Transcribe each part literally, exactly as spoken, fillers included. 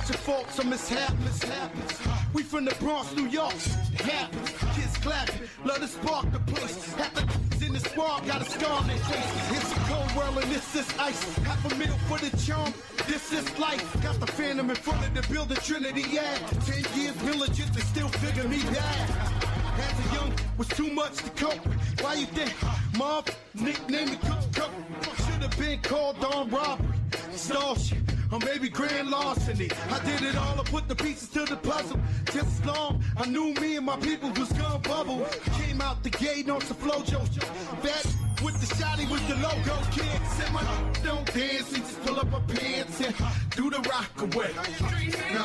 bunch of faults or mishaps, mishaps. We from the Bronx, New York. It happens. Kids clapping, love to spark the place. Half the in the squad got a scar on their face. It's a cold world and this is ice. Half a meal for the charm. This is life. Got the phantom in front of the building, Trinity, yeah. Ten years militant, they still figure me bad. As a young, was too much to cope with. Why you think? Mom, nickname me Cook Cook. Should have been called on robbery. Stall shit, or maybe grand larceny. I did it all, I put the pieces to the puzzle. Just as long, I knew me and my people was gonna bubble. Came out the gate on some flojo. That with the shotty was the logo kid. Said my don't dance, he just pull up my pants and do the rock away. Now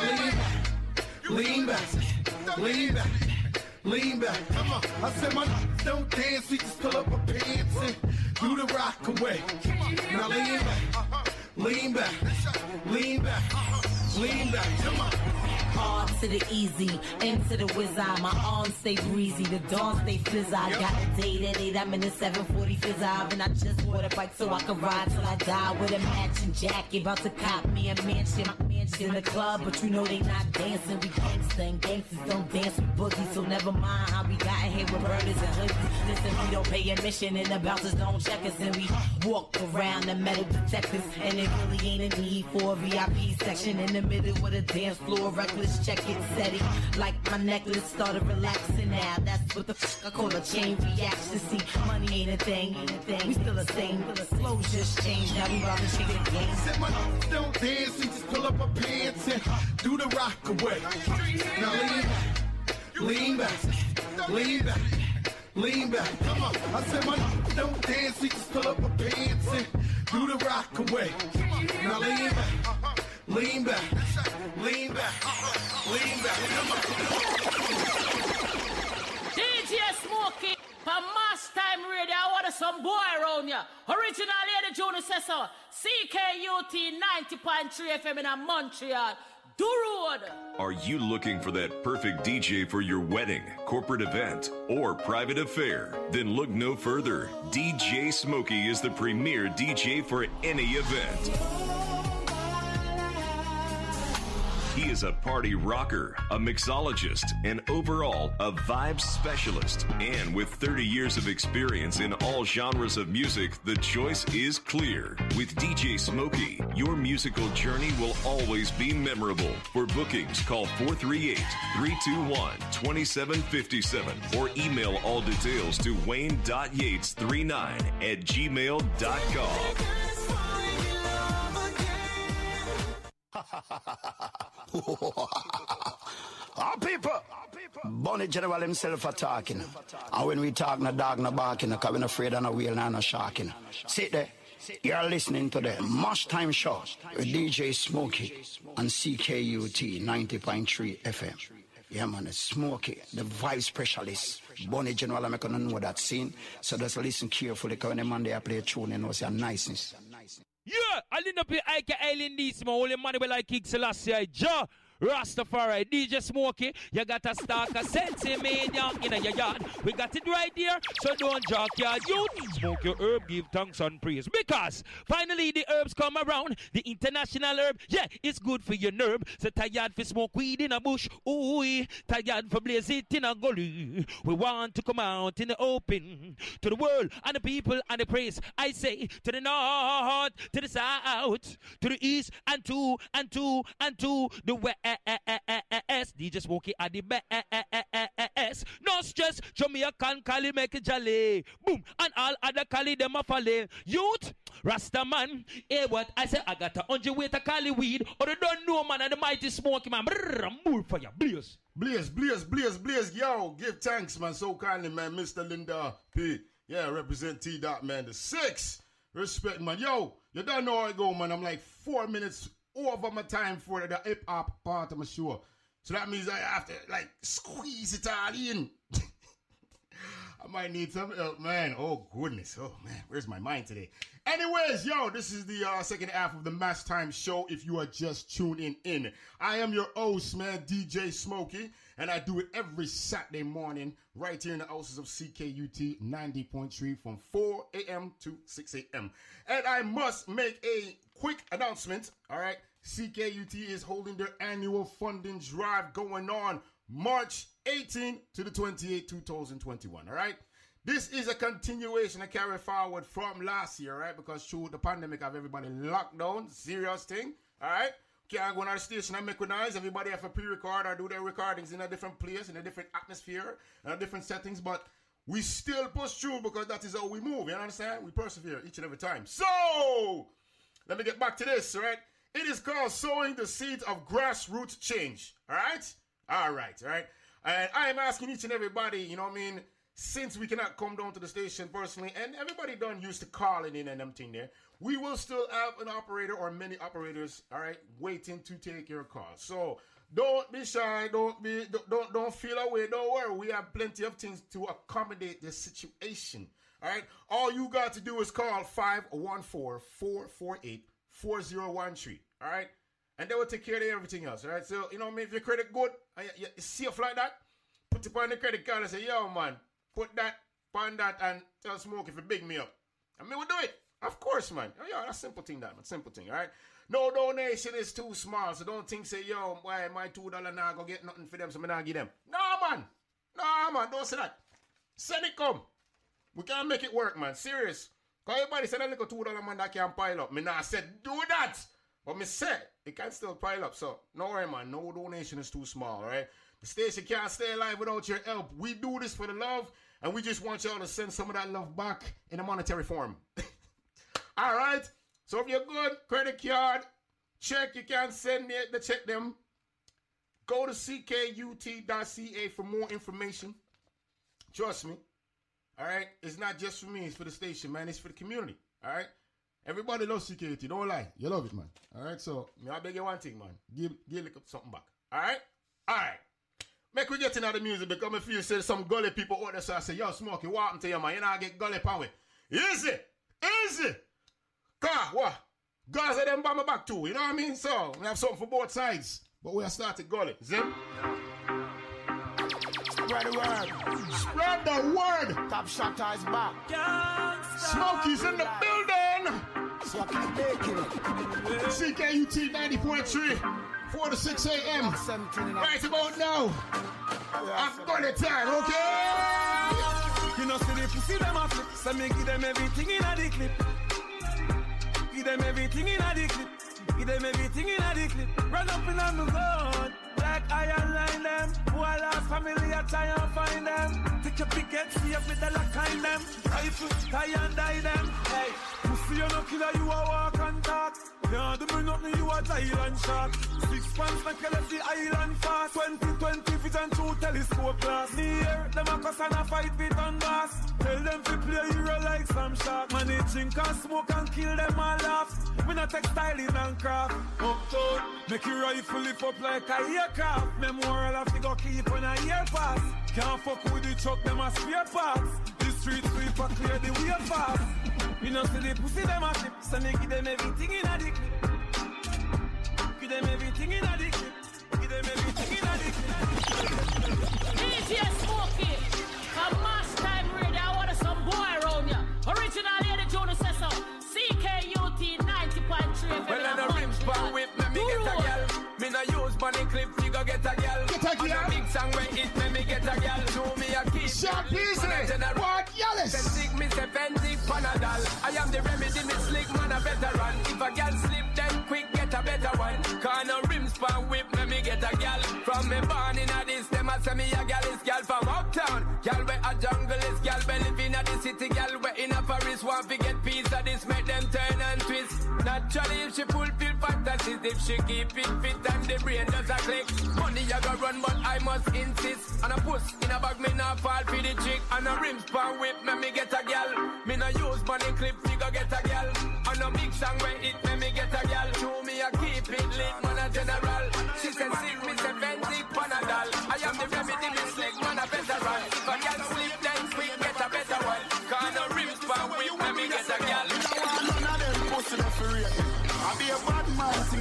lean back, lean back, lean back, lean back. Come on, I said my don't dance, he just pull up my pants and do the rock away. Now lean back, lean back, lean back, lean back. Come on. Hard to the easy, into the wizard. My arms stay breezy, the dawn stay fizz. I yep. Got a date at eight, I'm in the seven forty fizz. And I just bought a bike so I can ride till I die with a matching jacket. About to cop me a mansion, my mansion in the club, but you know they not dancing. We gangsta and gangsters don't dance with boogies, so never mind how we got here with burners and hoodies. Listen, we don't pay admission and the bouncers don't check us, and we walk around the metal detectors. And it really ain't a need for a V I P section in the middle with a dance floor reckless. Check it, steady, like my necklace started relaxing now. That's what the fuck I call a chain reaction. See, money ain't a thing, ain't a thing. We still the same, the flow just changed. Now we about to change the game. Said my don't dance, we just pull up our pants and do the rock away. Now lean back, lean back, lean back, lean back. Come on, I said my don't dance, we just pull up our pants and do the rock away. Now lean back. Lean back, lean back, lean back. D J Smokey, for Mass Time Radio, I want some boy around ya. Original Lady Junior says so. C K U T ninety point three F M in a Montreal. Do road. Are you looking for that perfect D J for your wedding, corporate event, or private affair? Then look no further. D J Smokey is the premier D J for any event. He is a party rocker, a mixologist, and overall a vibes specialist. And with thirty years of experience in all genres of music, the choice is clear. With D J Smokey, your musical journey will always be memorable. For bookings, call four three eight, three two one, two seven five seven or email all details to wayne dot yates three nine at gmail dot com. Our people, Bonnie General himself are talking. And when we talk, no dog, no barking, because we're not afraid of no wheel, no sharking. Sit there. You're listening to the Mash Time Show with D J Smokey on C K U T ninety point three F M. Yeah, man, it's Smokey, the vibe specialist. Bonnie General, I'm not going to know that scene. So just listen carefully, because when the man there play a tune, you know it's a niceness. Yeah, I didn't know I can island this, my only man will like King Selassie, Ja. Rastafari, D J Smokey, you got a stock of Sensei Mania in your yard. We got it right there, so don't jock your youth. Smoke your herb, give thanks and praise. Because finally the herbs come around, the international herb, yeah, it's good for your nerve. So tired for smoke weed in a bush, ooh, tired for blaze it in a gully. We want to come out in the open, to the world and the people and the praise. I say, to the north, to the south, to the east, and to, and to, and to the west. D J Smokey at the best. No stress, Jamaican Cali make it jolly. Boom, and all other Cali them a follow. Youth, Rasta man, hey what I say, I got a hundred weight of Cali weed, or you don't know man, and the mighty Smokey man. Brrr, move for you, blaze. Blaze, blaze, blaze, blaze. Yo, give thanks man, so kindly man, Mister Linda P. Yeah, represent T Dot man, the six. Respect man. Yo, you don't know how I go man, I'm like four minutes over my time for the hip-hop part of my show. So that means I have to, like, squeeze it all in. I might need some help, man. Oh, goodness. Oh, man. Where's my mind today? Anyways, yo, this is the uh, second half of the Mash Time Show if you are just tuning in. I am your host, man, D J Smokey, and I do it every Saturday morning right here in the houses of C K U T ninety point three from four a.m. to six a.m. And I must make a quick announcement, all right? C K U T is holding their annual funding drive going on March eighteenth to the twenty-eighth, two thousand twenty-one, all right? This is a continuation, a carry forward from last year, right? Because through the pandemic of everybody locked down, serious thing, all right? Can't go on our station and make noise. Everybody have to pre-record or do their recordings in a different place, in a different atmosphere, in a different settings, but we still push through because that is how we move, you understand? We persevere each and every time. So, let me get back to this, all right? It is called Sowing the Seeds of Grassroots Change, all right? All right, all right? And I am asking each and everybody, you know what I mean, since we cannot come down to the station personally, and everybody done used to calling in and them thing there, we will still have an operator or many operators, all right, waiting to take your calls. So don't be shy, don't be, don't, don't, don't feel away, don't worry. We have plenty of things to accommodate the situation, all right? All you got to do is call five one four, four four eight, four zero one three, all right? And they will take care of everything else, all right? So, you know what I mean? If your credit good, and you, you safe like that, put it on the credit card and say, yo, man, put that on that and tell Smoke if you big me up. I mean, we'll do it. Of course, man. Oh, yeah, that's a simple thing, that, man. Simple thing, all right? No donation is too small, so don't think, say, yo, why my two dollars now go get nothing for them, so I'm not give them. No, man. No, man, don't say that. Send it come. We can't make it work, man. Serious. Because everybody said that little two dollars, man, that can pile up. Me now said, do that. But me said, it can still pile up. So, no worry, man. No donation is too small, all right? The station can't stay alive without your help. We do this for the love, and we just want y'all to send some of that love back in a monetary form. All right? So if you're good, credit card, check, you can send it, the check them. Go to C K U T dot C A for more information. Trust me. All right? It's not just for me. It's for the station, man. It's for the community. All right? Everybody loves C K U T. Don't lie. You love it, man. All right? So, I beg you one thing, man. Give, give something back. All right? All right. Make we get into the music because I feel say some gully people out there, so I say, yo, Smokey, what happened to you, man? You know, I get gully power. Easy. Easy. Car, what? Gaza them by my back too, you know what I mean? So, we have something for both sides. But we have started gully. See? Spread the word. Spread the word. Top shot is back. Smokey's in the building. So I can make it. C K U T ninety point three. four to six a.m. Right about now. I've got it time, okay? You know, see the pussy them a flip. So me give them everything in a the clip. Give them everything in a the clip. Give them everything in a the clip. Run up in on the road. Black iron line them. Who are lost family, I try and find them. Take your picket, see up with the lock kind them. Rifle, tie and die them. Hey, pussy you no killer, you a walk and talk. Can't do me nothing, you a Thailand shark. Six pants make you left the island fast. Twenty twenty vision through telescope glass. Near them a cuss and a fight with on bass. Tell them to play hero like some shark. Man they drink and smoke and kill them all laugh. We not textiling and craft. Uptown, make your rifle lift up like a aircraft. Memorial of figure keep on a year pass. Can't fuck with the truck, them a spare parts. The street sweeper clear the way fast. You know see the pussy them a flip. So me give them everything in a the clip. Give them everything in a the clip. Give them everything in a the clip. D J Smokey, a Mash Time Radio. I want some boy around ya. Original Lady Jonas says so. C K U T ninety point three. Well, on the rims pan whip, me me get a girl. Me no use money clip, you go get a girl. Get a girl. On a big song where it me me get a girl. Show me a key. Sharp easy. What yellow? Sick me say Fenty Panadol. I am the remedy, me slick man a veteran. If a girl slip, then quick get a better one. Cause no rims pan whip, me me get a girl. From me born in a this, them a say me a girl is girl from uptown. Girl where a jungle is girl, we live in a the city. Girl where in a forest want to get piece of this, make them turn and twist. Naturally if she fulfill fantasies, if she keep it fit and the brain does a click. Money you go run, but I must insist. And a puss in a bag, me not fall for the chick. And a rims pan whip, me me get a girl. Me no use money clip, you go get a girl. And a big song where it, me me get a girl. Show me a keep it lit, man a general. She said sick, me say Fenty Panadol. I am the remedy, me slick, man a veteran. If a girl sleep, then quick get a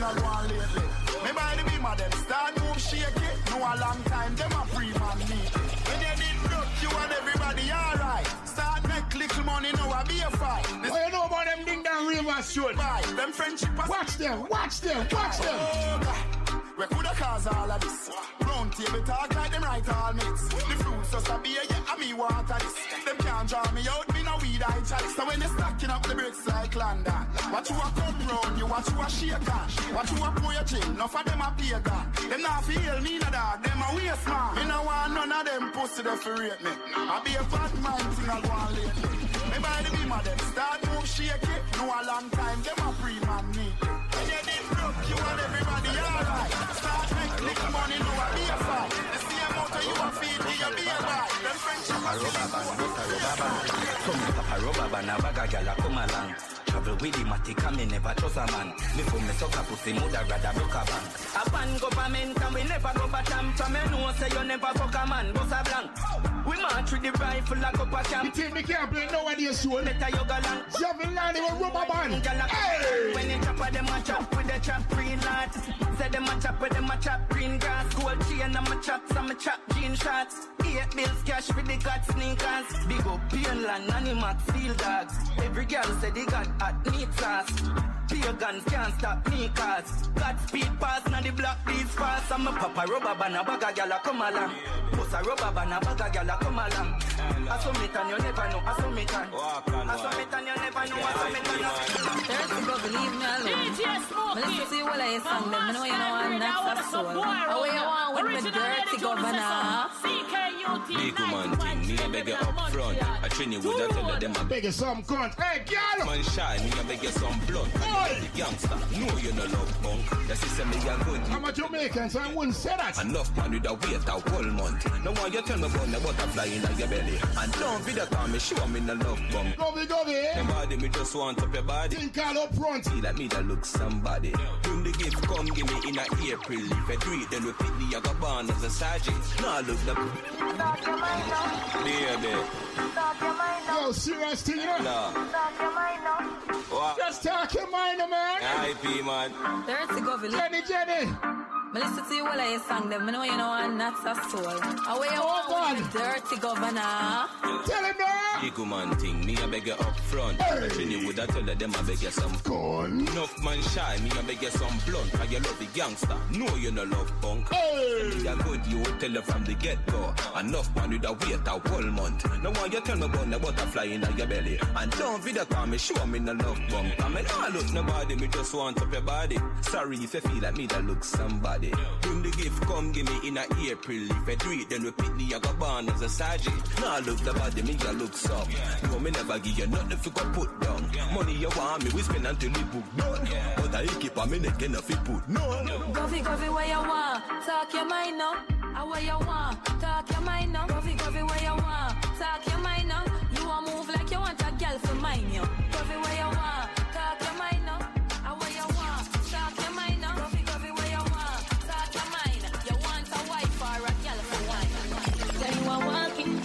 thing I go on lately. Me by the beam of them start move shake it. No a long time, them a pre-man meet. When they did broke you and everybody alright. Start make little money, now I be a fight. Oh, you know about them ding down rivers should. Them friendship. Watch them, watch them, watch them. Oh, God. We coulda cause all of this. Round table talk like them right all mix. The fruits just a beer, yeah, and me water this. Them can't draw me out, me no weed I chalice. So when they stacking up the bricks like London, watch you a come round, you watch you a shake on. Watch you a pour your chin, enough of them a pagan. Them not feel me no dog, them a waste man. Me no want none of them pussy to for rate me. I be a bad mind thing I go on lately. Me by the beam of them start move shake it. No a long time, them a pre-man meet. When you did broke, you and everybody alright. Start make little money, no a be a fight. The same amount of you a feed, you be a buy. Them friendship a rubber band, a rubber band. Come up a rubber band, a bag a gyal a come along. Travel with the matic and me never trust a man. Before me suck a pussy, mother rather broke a bank. A pan government and we never go back camp. From me know say you never fuck a man, bust a blank. We march with the rifle like up a camp. You think me can't play nobody else soon? Better you go long. Javelin with rubber band. Hey! When you chop a them a chop with the chop green light. Say them a chop with them a chop green grass. Gold chain and my chop some a chop jean shots. Eight bills cash with the god sneakers. Big up Painland, Animax, Field Dogs. Every girl say they got hot meat sauce. Pagans can't stop me cars. Got speed pass now the block these fast. I'm a papa rubber band a bag a gyal a come along. Bust a rubber band a bag a gyal a come along. I saw me and you never know. I saw me and I saw me and you never know. I saw me and Thirsty go believe me alone. D J Smokey. But let's see what I sang them. I know you know I'm not a soul. How you want with me dirty governor? C K U T big woman thing, me a beg you up front. I train you with a tell them a beg you some cunt. Hey, girl! Man shy, me a beg you some blood. The youngster, no you no love punk. The system me a good. I'm a Jamaican, so I wouldn't say that. Enough man with a weight a whole month. No one you tell me about the butterfly in your belly. And don't video call me, show me no love bump. Go be, go be. Your body, me just want up your body. Think all up front. See that me that look somebody. Bring the gift, come give me in a April. If I do it, then we pick the other band as a sergeant. Now look the Talk your mind now. Baby. Talk your mind now. Yo, serious thing, you know? No. Talk your mind now. What? Just talk your mind, man. I P, man. Thirsty go believe. Jenny, Jenny. Me listen to you while I sang them. I know you know I'm not a soul. How you want with me dirty governor? Tell him now. Big woman thing, me a beg you up front. Hey. I train you with a tell them I beg you some corn. Enough man shy, me a beg you some blunt. Cause you love the gangster, no you no love punk. Hey. Me a good, you tell her from the get-go. Enough man with a weight a whole month. No one you tell me about the butterfly in your belly. And don't video call me, show me no love bump. I mean, I look nobody, me just want up your body. Sorry if you feel like me that look somebody. Bring the gift, come give me in a April. If I do it, then we pick the other band as a sergeant. Now look the body, me ya look some. No, me never give you nothing if you go put down. Money you want me, we spend until we book done. But I keep on me neck enough if put no. Govy, govy, where you want? Talk your mind now. How where you want? Talk your mind now. Govy, govy, where you want? Talk your mind now. You want move like you want a girl for mine, yo. Govy, where you want? Talk your mind now. How where you want? Talk your mind now. Govy, govy, where you want? Talk your mind. You want a wife or a girl for wine? Girl, you a walking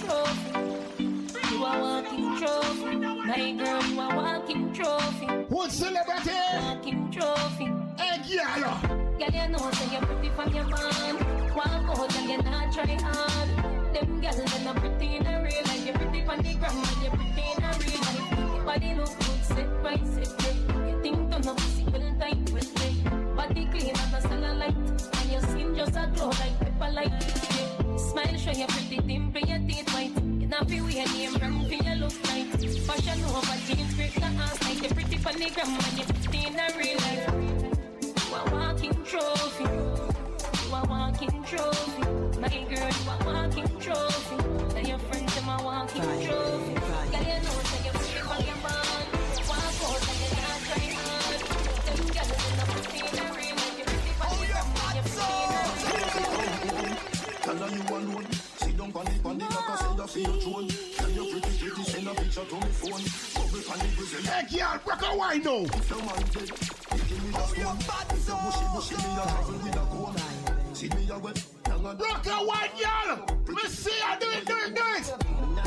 trophy. You a walking trophy. My girl, you a walking trophy. Who's celebrity? Walking trophy. Hey, girl. Girl, you know say you're pretty from your band. Walk out, girl, you not try hard. Them girls, they're not pretty in a real life. You're pretty from the ground, and you're pretty in a real life. Your body look good, set by set. You think don't know pussy will tight with me. Body clean as a cellulite, and your skin just a glow like pepper light. Yeah. Smile, show you pretty dimple, your teeth white. You not feel weird, name from for you look nice. Fashion over jeans, break the ass like you're pretty from the ground, and you're pretty in a real life. You a walking trophy. You a walking trophy. My girl, you a walking trophy. Now your friends, them a walking trophy. Girl, you know say you're pretty from your band. Walk out and you not try hard. Them girls, they not pretty in a real life. You're pretty from the ground, and you're pretty in a real life. Tell her you alone. Sit down on the pandy like I said I feel your throne. Tell your pretty pretty send a picture to me phone. Bubble on the Brazil. Hey, girl, rock a wine now. If your man dead, give me that one. If you bushy bushy me a travel with a gun. See me a wet. Rock a wine, girl. Me see her do it, do it, do it.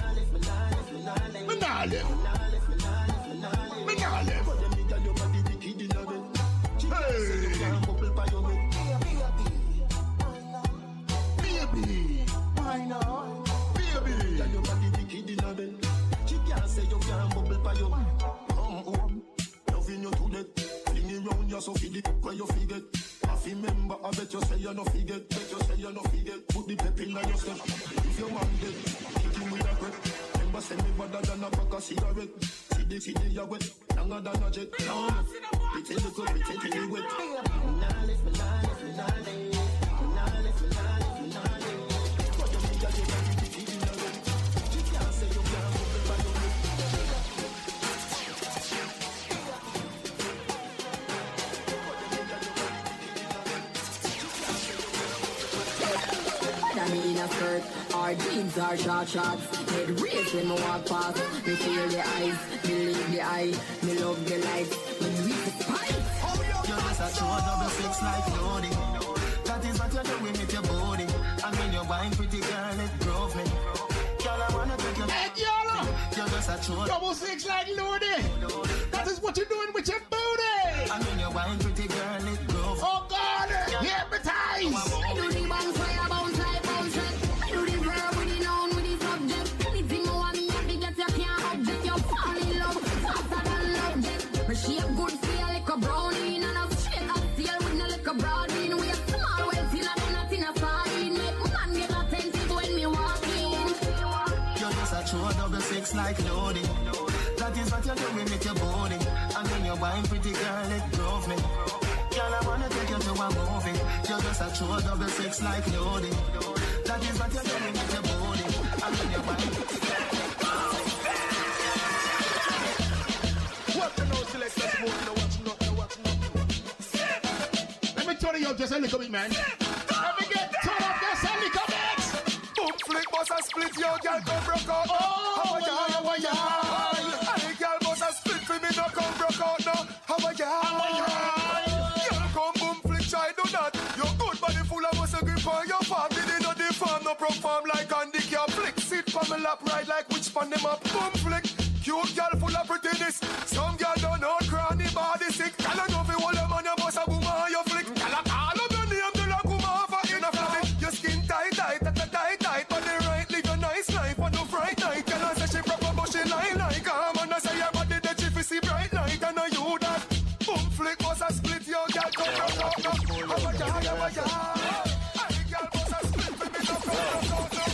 Me nah live. Me nah live. Hey. so feed it, where you forget. Half remember, I bet you say you no forget. Bet you say you no forget. Put the pep in your step. If your man dead, kick him with a grip. Remember, send me better than a pack of cigarette. See the see the ya wet, longer than a jet. No, pretty little, pretty till wet. Nah, lift me, nah, lift me, nah, lift me, nah, lift me, nah, lift me, nah, lift me. What you mean, you can't be feeding the red. You can't say you can't move the body. Me in a skirt, our jeans are short shorts. Head raised when me walk past. Me feel the eyes, believe the eye. Me love the lights, when we fight. You're just a show double six like loading. That is what you're doing with your body. And when you're buying pretty girl, it drove me. Girl, I wanna take your hey, y'all. You're just a show double six like loading. That is what you're doing with your booty. And when you're buying pretty girl, it drove me. Oh God, hypnotize. I do the bonfire bounce like bounce like. I do the verb with the noun with the subject. Anything you want me to get, you can't object. You fall in love faster than love jet. But she a good feel like a brownie and a straight up steel with no like a broadbean. We a small well till I do not in a sardine. Make man get attentive when me walk in. You're just a true double six like loading. That is what you're doing with your body. And when you're buying pretty girl, it drove me. Girl, I wanna take you to a movie. You're just a true double six like loading. That is what you're doing with your body. And when you're buying pretty girl, what the no selector smoke, no what's not, no what's not. Let me turn you up just a little bit, man. Let me get turned up just a little bit. Boom, flick, boss, I split your girl, come broke out. Oh, how are ya, how are ya? Hey, girl, boss, I split for me, no come broke out now. How are ya, how are ya? Girl, come boom, flick, try do that. Your good body full of muscle grip on your farm. Did it not deform, no perform like Andy Care. Flick, sit from my lap, ride like which pan them up. Boom, flick. Cute girl full of prettiness. Some girl don't know cranny body sick. Girl, I know if you hold a man, you bust a boom on your flick. Girl, I call up your name, till I come off a in a flick. Your skin tight, tight, tight, tight, tight. But the right, live a nice life on no fright night. Girl, I say she proper, but she lie like a man. I say your body that she fi see bright light. And I you that. Boom flick, bust a split, your girl come from out now. How about ya, how about ya? Hey, girl, bust a split, baby, no come from out now.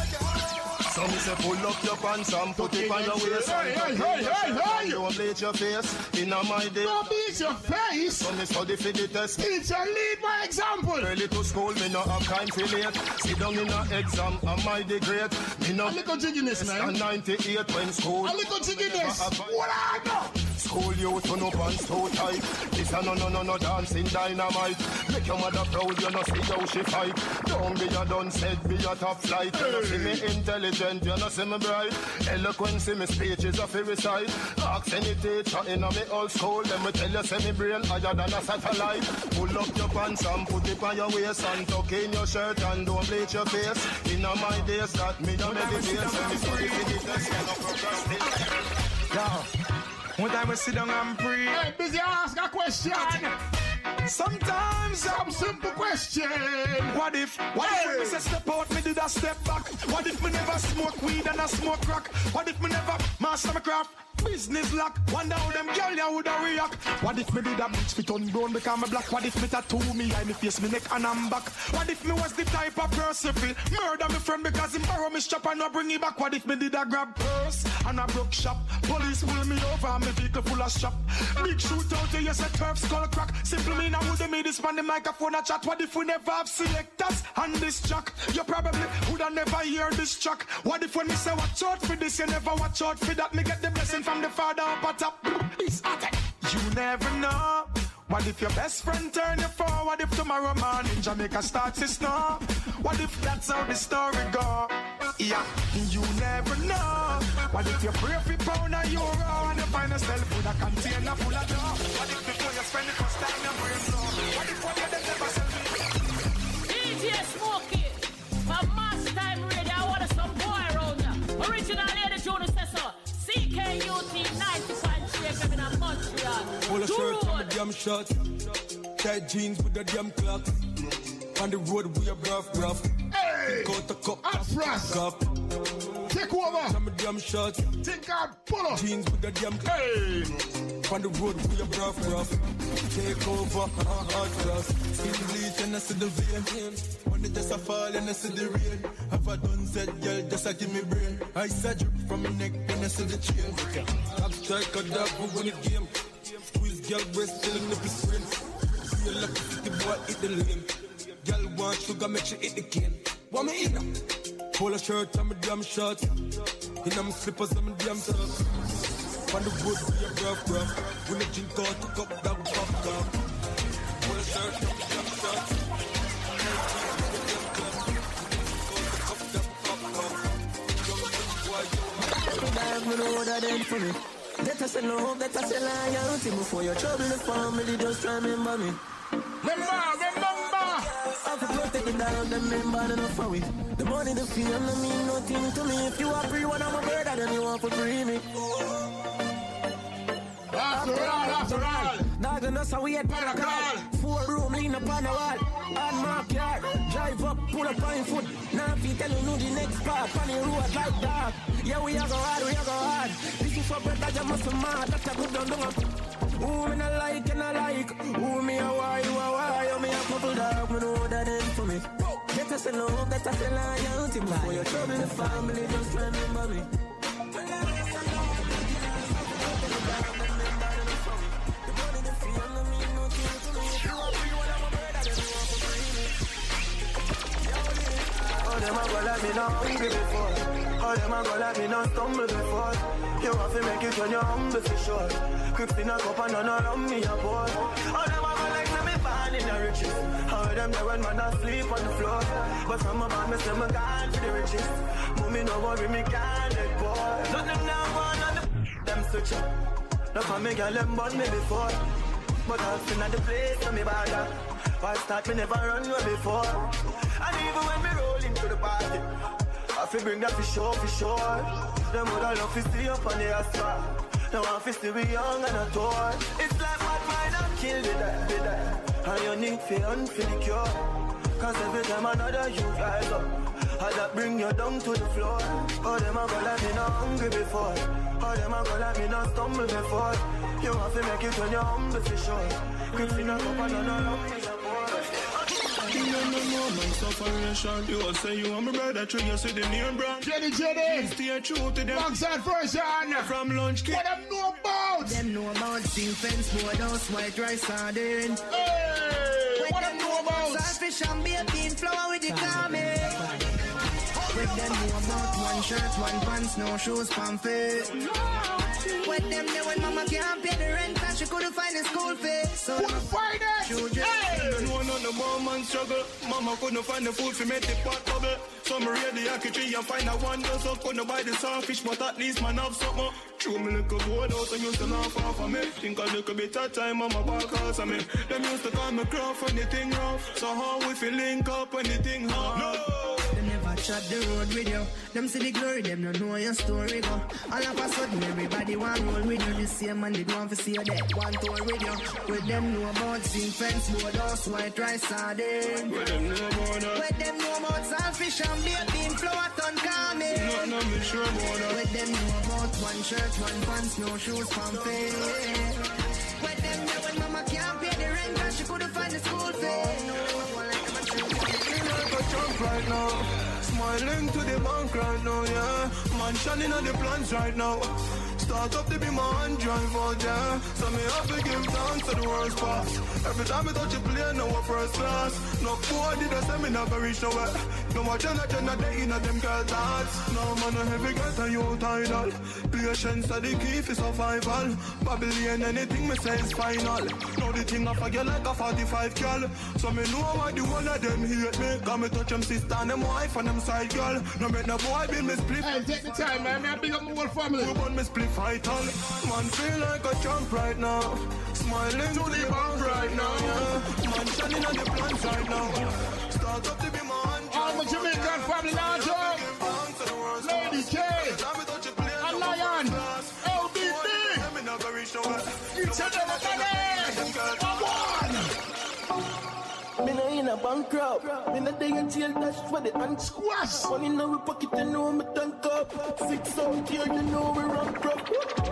So me say pull up your pants and put it on your waist. Hey, hey, hey, hey, hey! Don't bleach your face in my day. Don't bleach your face! So me study for the test. Teacher, lead by example! Early to school, me no have time for late. Sit down in a exam, am I the great? Me no... A little jigginess, man. ninety-eight when school... A little jigginess! What I know? School you turn up pants too tight. This a no no no no dancing dynamite. Make your mother proud, you no see how she fight. Don't be a done said, be a top flight. You no see me intelligent, you no see me bright. Eloquence in me speech is a fairy side. Ask any teacher in a me old school. Let me tell you, say me brain higher than a satellite. Pull up your pants and put it on your waist. And tuck in your shirt and don't bleach your face. In a my days that me a meditate. So me study for the test and I procrastinate. Yeah. One time we sit down and pray. Hey, busy ask a question. Sometimes some simple question. What if, what hey. if when me say step out, me did a step back? What if me never smoke weed and I smoke crack? What if me never master my craft? Business lock. Wonder how them girl ya woulda react. What if me did a bitch fit on brown because me black? What if me tattoo me eye, me face, me neck and I'm back? What if me was the type of person feel murder me friend because him borrow me strap and not bring it back? What if me did a grab purse and a broke shop? Police pull me over and me vehicle full of strap. Big shootout, you say turf skull crack. Simple me now woulda made this man the microphone a chat. What if we never have selectors on this track? You probably woulda never hear this track. What if when me say watch out for this, you never watch out for that? Me get the blessing from the Father up at top. You never know. What if your best friend turn you forward? If tomorrow morning Jamaica starts to snow? What if that's how the story go? Yeah, you never know. What if you pray for pound a euro and you find yourself with a container full of dough? What if before you spend the first time your brain blow? What if one of them never sell me? D J Smokey, for Mass Time Radio, I want some boy around ya. Original Lady Junior says so. C K U T ninety point three F M in Montreal. Pull a shirt from the damn shirt. Tight jeans with the damn clock. On the road we a bruff bruff. Hey! Cut the cup, cup, cup. take over. Some of them shots. Think I pull up. Jeans with the damn hey. On the road with your rough, rough. Take over, hard cross. See the bleach and I see the vein. When it just a fall and I see the rain. Have I done said, girl, just a give me brain. I said drip from my neck and I see the chain. Top strike a dog who win the game. Squeeze girl breast till the nipple spring. Feel like the boy hit the lane. Girl want sugar, make sure hit the cane. Want me in them? Polo shirt and my damn shorts. In them slippers and my damn socks. On the wood, we are rough, rough. When the drink out, took up, dog, pop, dog. Polo shirt and my damn shorts. Dog, me know that ain't for me. That I say love, that I say loyalty. Before you trouble the family, just remember me. Remember, remember. I have to protect the dog, them remember enough for it. The money, the feel, no mean nothing to me. If you are free, one of my brother, then you want to free me. After all, after all. Dog, and that's how we had Paracal. Four room, lean up on the wall. On my car, drive up, pull up on foot. Now if you tell you know the next part, funny road like that. Yeah, we are go hard, we are go hard. This is for better, you must be mad. That's a good done. Who me not like and I like. Who me a why, you a why. You me a couple dog, me know that ain't for me. That I say love, that I say loyalty. Before you trouble the family, just remember me. Oh, them a go like me not hungry before. Oh, them a go like me not stumble before. You have to make it when you're humble for sure. Crips in a cup and none around me a pour. Oh, them a go like me born in the riches. How them there when man asleep on the floor. But from a man, me say me gone for the riches. Mommy no worry, me can't let go. Nothing now one on the them switch up. No for me girl them burn me before. But I've been at the place so me bad up. Why start me never run away before. And even when me roll into the party, I feel bring that for sure, for sure. Them would I love to see up on the asphalt. Now I'm to be young and a toy. It's like what might not kill me that, be that. And you need to unfeel the cure. Cause every time another you rise up, I that bring you down to the floor. Oh, them a go like me not hungry before. Oh, them a go like me not stumble before. You have to make it when you're humble for sure. Crips in a cup and none around me a boy. You know no more, my separation. You will say you are my brother, true, you see the name brand. Jenny, Jenny. Stay true to them. Backside version. From lunch cake. What them know about? Them know about sing fence, board house, white rice, sardine. Hey, what them know about? Saltfish and bean flour with the garment. With them know about one shirt, one pants, no shoes, pamphlet. With them know when mama can't pay the rent and she couldn't find the school fee. So couldn't find it. Hey, no no no more man struggle. Mama couldn't find the food to make the pot bubble. So me read the Aki tree and find a one does up. Couldn't buy the sawfish, but at least man have something. True me little board out and used to laugh off of me. Think a little bit of time, mama back house of me. Them used to call me craft when the thing rough. So how we feel link up when the thing hard? No. Them never chat the road with you. Them see the glory, them don't know your story go. All of a sudden everybody want roll with you. The same man they don't want to see you dead. One tour with you. With them know about sing fence, board house, white rice, sardine. With them know about that. With them know about saltfish and bean flour, ton calming. No, no, me sure about that. With them know about one shirt, one pants, no shoes, pamphlet. With them know when mama can't pay the rent and she couldn't find the school fee. Jump right now, smiling to the bank right now, yeah. Man shining on the plans right now. Start up to be my hand drive out, yeah. So me have to give thanks to the world's pass. Every time I touch a plane, no one first class. No boy did I say me never reach nowhere. No more Jenna Jenna day in them girl thoughts. No man a heavy girl to you title. Patience are the key for survival. Babylon anything me say is final. Now the thing I forget like a forty-five girl. So me know why the one of them hate me. Cause me touch them sister and them wife and them side girl. No make no boy be me split. Hey, take the time man, I big up my whole family. You want me split vital. Man feel like a champ right now. Smiling to the bank right now, yeah. Man shining on the plans right now. Start up to be man. All my Jamaican family now, Joe. Lady K. And Lion. L B B. Each and every day. Come on. Me no in a bankrupt. In a day in jail, that's what the hand squash. Money in our pocket, you know me tank up. Six out here, you know we run rough.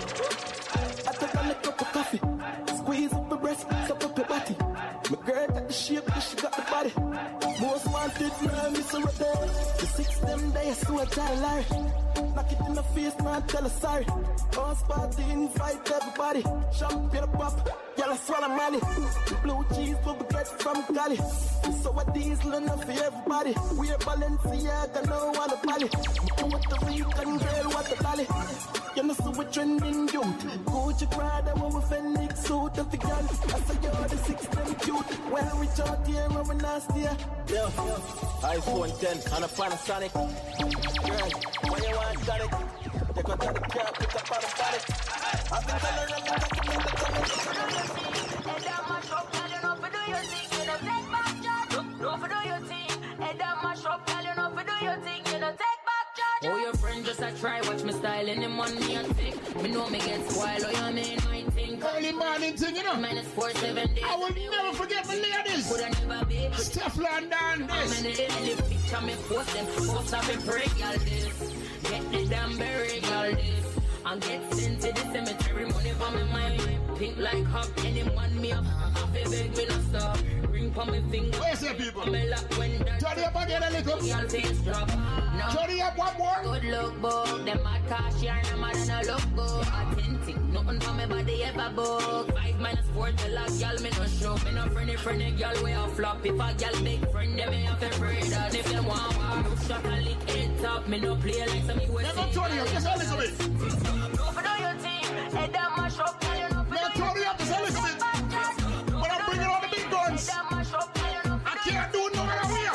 I take on a cup of coffee. Squeeze up my breast, suck up your body. My girl got the shape, but she got the body. Most wanted, man, miss her right there. The six them days, so I try to lie. Knock it in the face, man, tell her sorry. Boss party, invite everybody. Champagne pop, y'all swallow money. Blue cheese, but we get from Cali. So what diesel enough for everybody. We're Balenciaga, no one a pally. What the Rican girl, what the valley. You know, so we're trending youth. Gucci Prada, what we Phoenix suit and figure. I say you're the six, them cute. Well, we out here, and we're nasty. Yeah, iPhone ten and a Panasonic. Girl, when you want tonic, take one to the car, pick up on the body. I've been telling them to take it, take it. And that mash up, girl, you know for do your thing, you know take back charge. No for do your thing. And that mash up, girl, you know for do your thing, you know take back charge. Oh, your friend just a try, watch me style and them on me and thick. Me know me get spoiled, oh, you mean my thing. Early morning thing, you know. Minus four, seven days. I will never forget my ladies. Could I never be? Steph London, this. I'm in the picture, me post them. Post up and break all this. Get the damn berry, all this. And get sent to the cemetery, money for me mind. Pink like hop, anyone me up. Half a beg me not stop. Ring for me finger. Where's the people? Me lock when that. Turn it up again a little. Y'all face drop. No. Turn it up one more. Good look, book. Them mad cash yarn, I'm mad and a look good. Authentic, nothing for me body ever book. Five minus four, tell a girl me no show. Me no friendly, friendly girl way off flop. If a girl big friend, them me have to pray that. If you want war, no shot a lick head top. Me no play like some U S A. Never turn it up, just a little bit. No for do your thing. And that mash up, girl, you know for do your thing. Now turn it up, just a little bit. But I'm bringing all the big guns. I can't do no other way.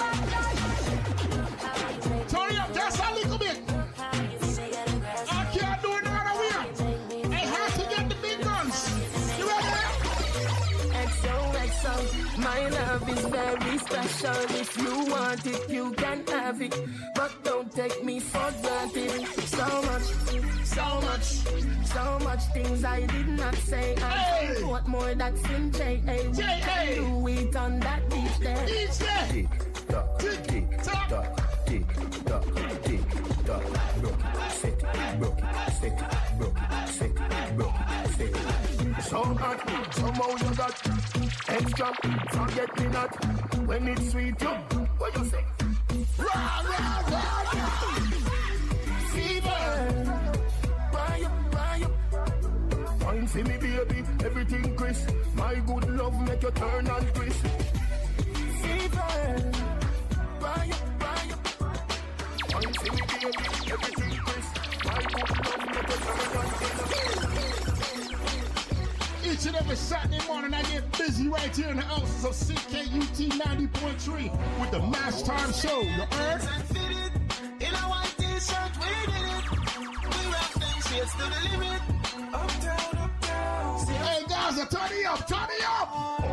Turn it up just a little bit. I can't do no other way. I have to get the big guns. You ready? X O X O, my love is very special. If you want it, you can have it. But don't take me for granted. So much, so much, so much things I did not say. I Hey! think what more that's in J A. We J A. can do it on that beach there. Each day. Tick tock, tick tock, tick tock, tick tock. Broke it, set it, broke it, set it, broke it, set it, broke it, set it. So hot, somehow you got extra. Forget me not when it's sweet. You, what you say? Rah, rah, rah, rah. Fever. Buy up, buy up. Fine, see me, baby. Everything crisp. My good love make you turn and crisp. Fever. Buy up, buy up. Fine, see me, baby. Everything crisp. My good love make you turn and crisp. Each and every Saturday morning I get busy right here in the houses of C K U T ninety point three with the Mash Time Show. You heard? In a white t-shirt, we did it. We rock them shades to the limit. Up, down, up, down. Hey guys, turn it up, turn it up.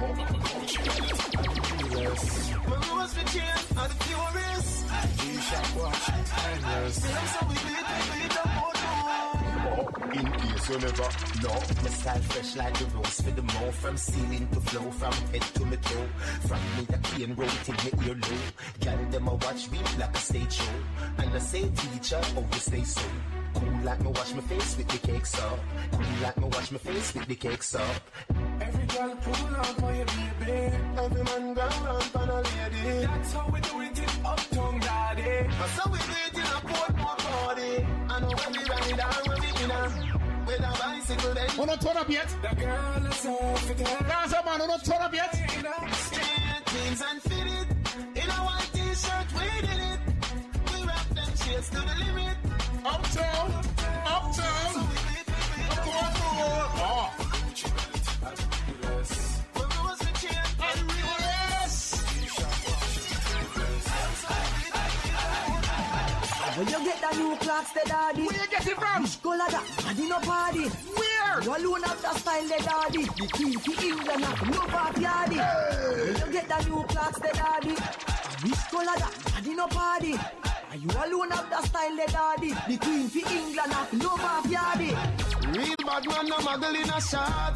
When we was the chain, and the purest. G-Shock watch, timeless. See them so we did it, we don't want in case you never know. My style fresh like the rose for the more. From ceiling to flow, from head to my toe. From me a cane road till me ear low. Girl them a watch me like a stage show. And I say teacher, always stay so. Cool like me wash my face with the cakes up. Cool like me wash my face with the cakes up. every girl pull on for your baby. Every man go round for a lady. That's how we do it in Uptown, daddy. That's how we do it in a Portmore party. I know when we ride down, when we in a with a bicycle then. We're not turn up yet. The girl is so fit. Guys, man, we're not turn up yet. Straight jeans and fitted. In a white t-shirt, we did it. We rock them shades to the limit. Uptown, uptown. Uptown, oh. When you get the new clocks, the daddy. Where you get it from? Which color that? Daddy no party. Where? You alone have the style, the daddy. The king for England, no party, daddy. Hey. When you get the new clocks, the daddy. Which color that? Daddy no party. You alone have the style, the daddy. The queen for England, no party, daddy. Real bad man, no muggle in a shot.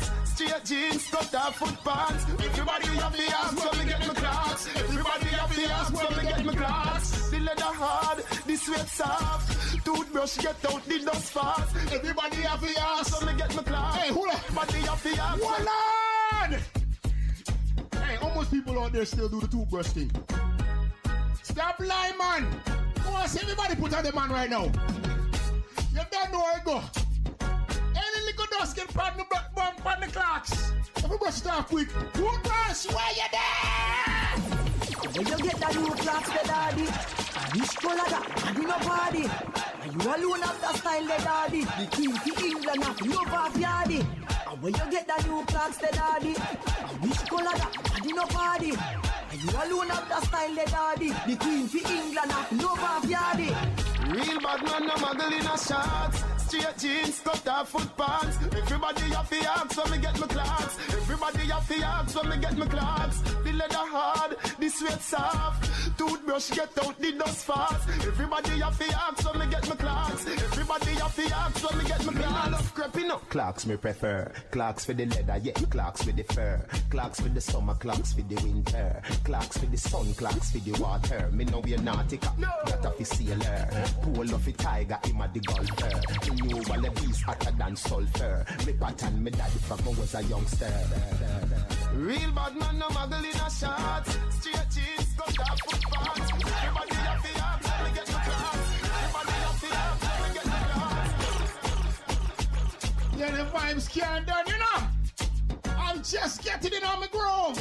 straight jeans, cut off foot pants. Everybody have the ass where me get my clocks. Everybody have the ass where me get my clocks. The leather hard, the sweat soft. Toothbrush get out the dust fast. Everybody have the ass where me get my clocks. Hey, hold on. Everybody have the ass. One on! Hey, almost people out there still do the toothbrush thing. Stop lying, man. Come on, see everybody put on the man right now. You don't know where I go. Any little dust get pan the bump pan the clocks. Everybody start quick. Toothbrush, where you there? When you get that new clocks, the daddy. And this color that, and you no party. And you alone have that style, the daddy. The queen to England, have no half yardy. And when you get that new clocks, the daddy. And this color that, and you no party. And you alone have that style, the daddy. The queen to England, have no half yardy. Real bad man, no muggle in a shorts. Straight jeans, cut off foot pants. Everybody have the axe when me get my clocks. Everybody have the axe when me get my clocks. The leather hard, the sweat soft. Toothbrush get out the dust fast. Everybody have the axe when me get my clocks. Everybody have the axe when me get my clocks. I love creeping up. Clocks me prefer. Clocks for the leather, yeah. Clocks for the fur. Clocks for the summer, clocks for the winter. Clocks for the sun, clocks for the water. Me know we're nautica, no. Not a fi sailor. Pull off a tiger, him a the golfer. Me knew all the beast hotter than sulfur. Me pattern me daddy from I was a youngster. Real bad man, no muggle in a shorts. Straight jeans, cut off foot pants. Everybody have the axe, let me get my clocks. Everybody have the axe, let me get my clocks. Yeah, the vibes can't done, you know. I'm just getting it on my groove.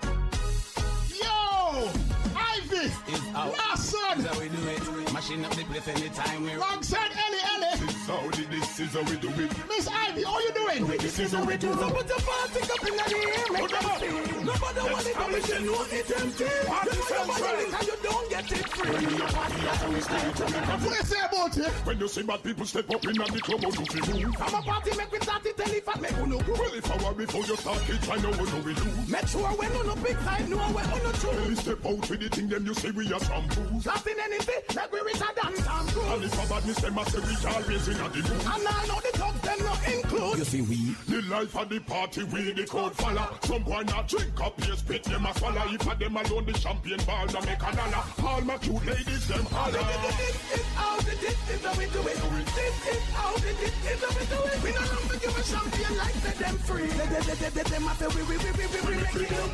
Yo! Ivy! Last son! That's how we do it. Machine up the place anytime we're wrong side, Ellie, Ellie! This is how this is how we do it. Miss Ivy, how you doing? This is how we do it. So put your party up in the air, make them feel. Nobody want it, but you know it's empty. Nobody because you don't get it free. When you party, that's how we stay to it. What do you say about it? When you see bad people step up in the club, how you feel? I'm a party, make me start it, tell if I make you know. Well, if I were before you start it, I know what we do. Make sure when you no big time, know when you no true. Step out with the thing, them you say we are shampoos. Nothing anything, like we richer than shampoo. And if a badness, them must say we always in a the mood. And I know the thugs, them not include. You see we, the life of the party, we the code follow. Some boy not drink up, yes, spit them a swallow. If a them alone, the champagne ball, they make a dollar. All my cute ladies, them holler. This is how the this is how we do it. This is how the this is how we do it. We don't have to give a champagne like let them free. Let them, let them, let them have to, we, we, we, we, we, we make it do.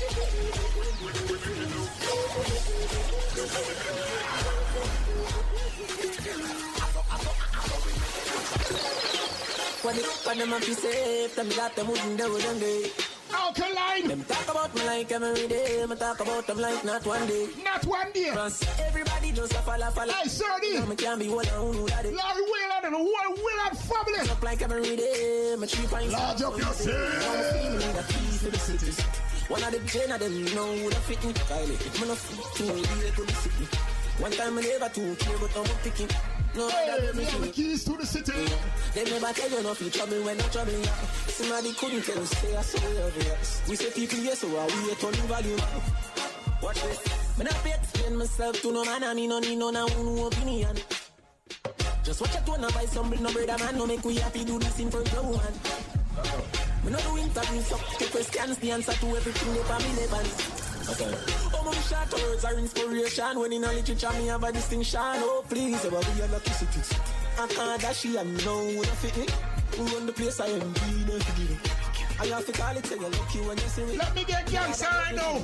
When it when them have to safe, them got them wouldn't do it day. Alkaline! Them talk about me like every day, me talk about them like not one day. Not one day! Cause everybody just a follow, follow. Hey, Serdi! No, me can't be one on who that is. Larry Wheeler and the whole Wheeler family! Up like every day, me three pints. Large up your city! I'm feeling the keys to the cities. One of the gen of them know who the fit me. Kylie, me no fit to me, to the city. One time I never too care, but I'm picking. No, hey, we have the keys to the city. Yeah. They never tell you nothing trouble when no trouble. Yeah. Somebody couldn't tell us, say I saw you. We say people yes, so are we a ton of value. Watch this. Me not pay explain myself to no man, I mean no need no no no opinion. Just watch your tone and buy some no brother man, no make we happy do this in front of one. Me no do interviews, so take questions, the answer to everything they for me they pants. Okay. Oh, my short words are inspiration. When in a literature, me have a distinction. Oh, please, ever be a lucky city. I can't dash she and me know who don't fit me. Who run the place I am, be there to give it. I have to call it, say you're lucky when you see me. Let me get gangster right now.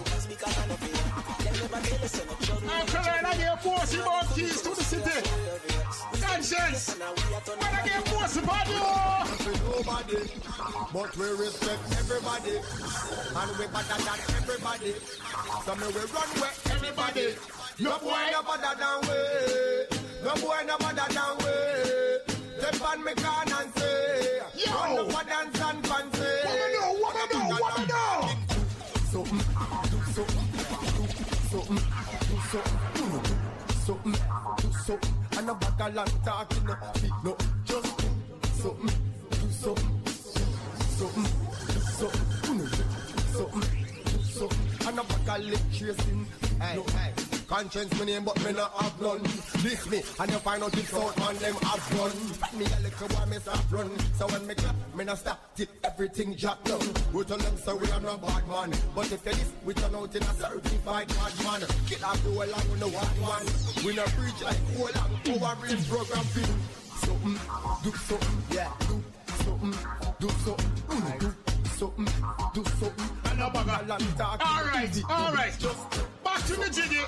I'm trying to get force about keys to the city. Conscience. When I get force about you. Nobody, but we respect everybody. And we better than everybody. So me we run with everybody. No boy no better than we. No boy no better than we. Step on me can and say, yo, run up a dance and fancy. What me do? What me do? What me do? Something, do something, do something, do something, do something, do something. And a bag of long talking, no, no, just do something, do something, something, do something, do something, do something. And a bag of lip chasing, no, hey. Conscience me name, but me not have none. This me, and you find out it's out man, them have fun. Me a little boy, me stop run. So when me clap, me not stop till everything drop down. We tell them so we are not bad man. But if you this, we turn out in a certified bad man. Get off the whole and we no one one. We not preach like whole and our brain program film. Something, do something, yeah, do something, do something, mm, do something, do something. And a bag of land talk. All right, all right. Back to the jiggy.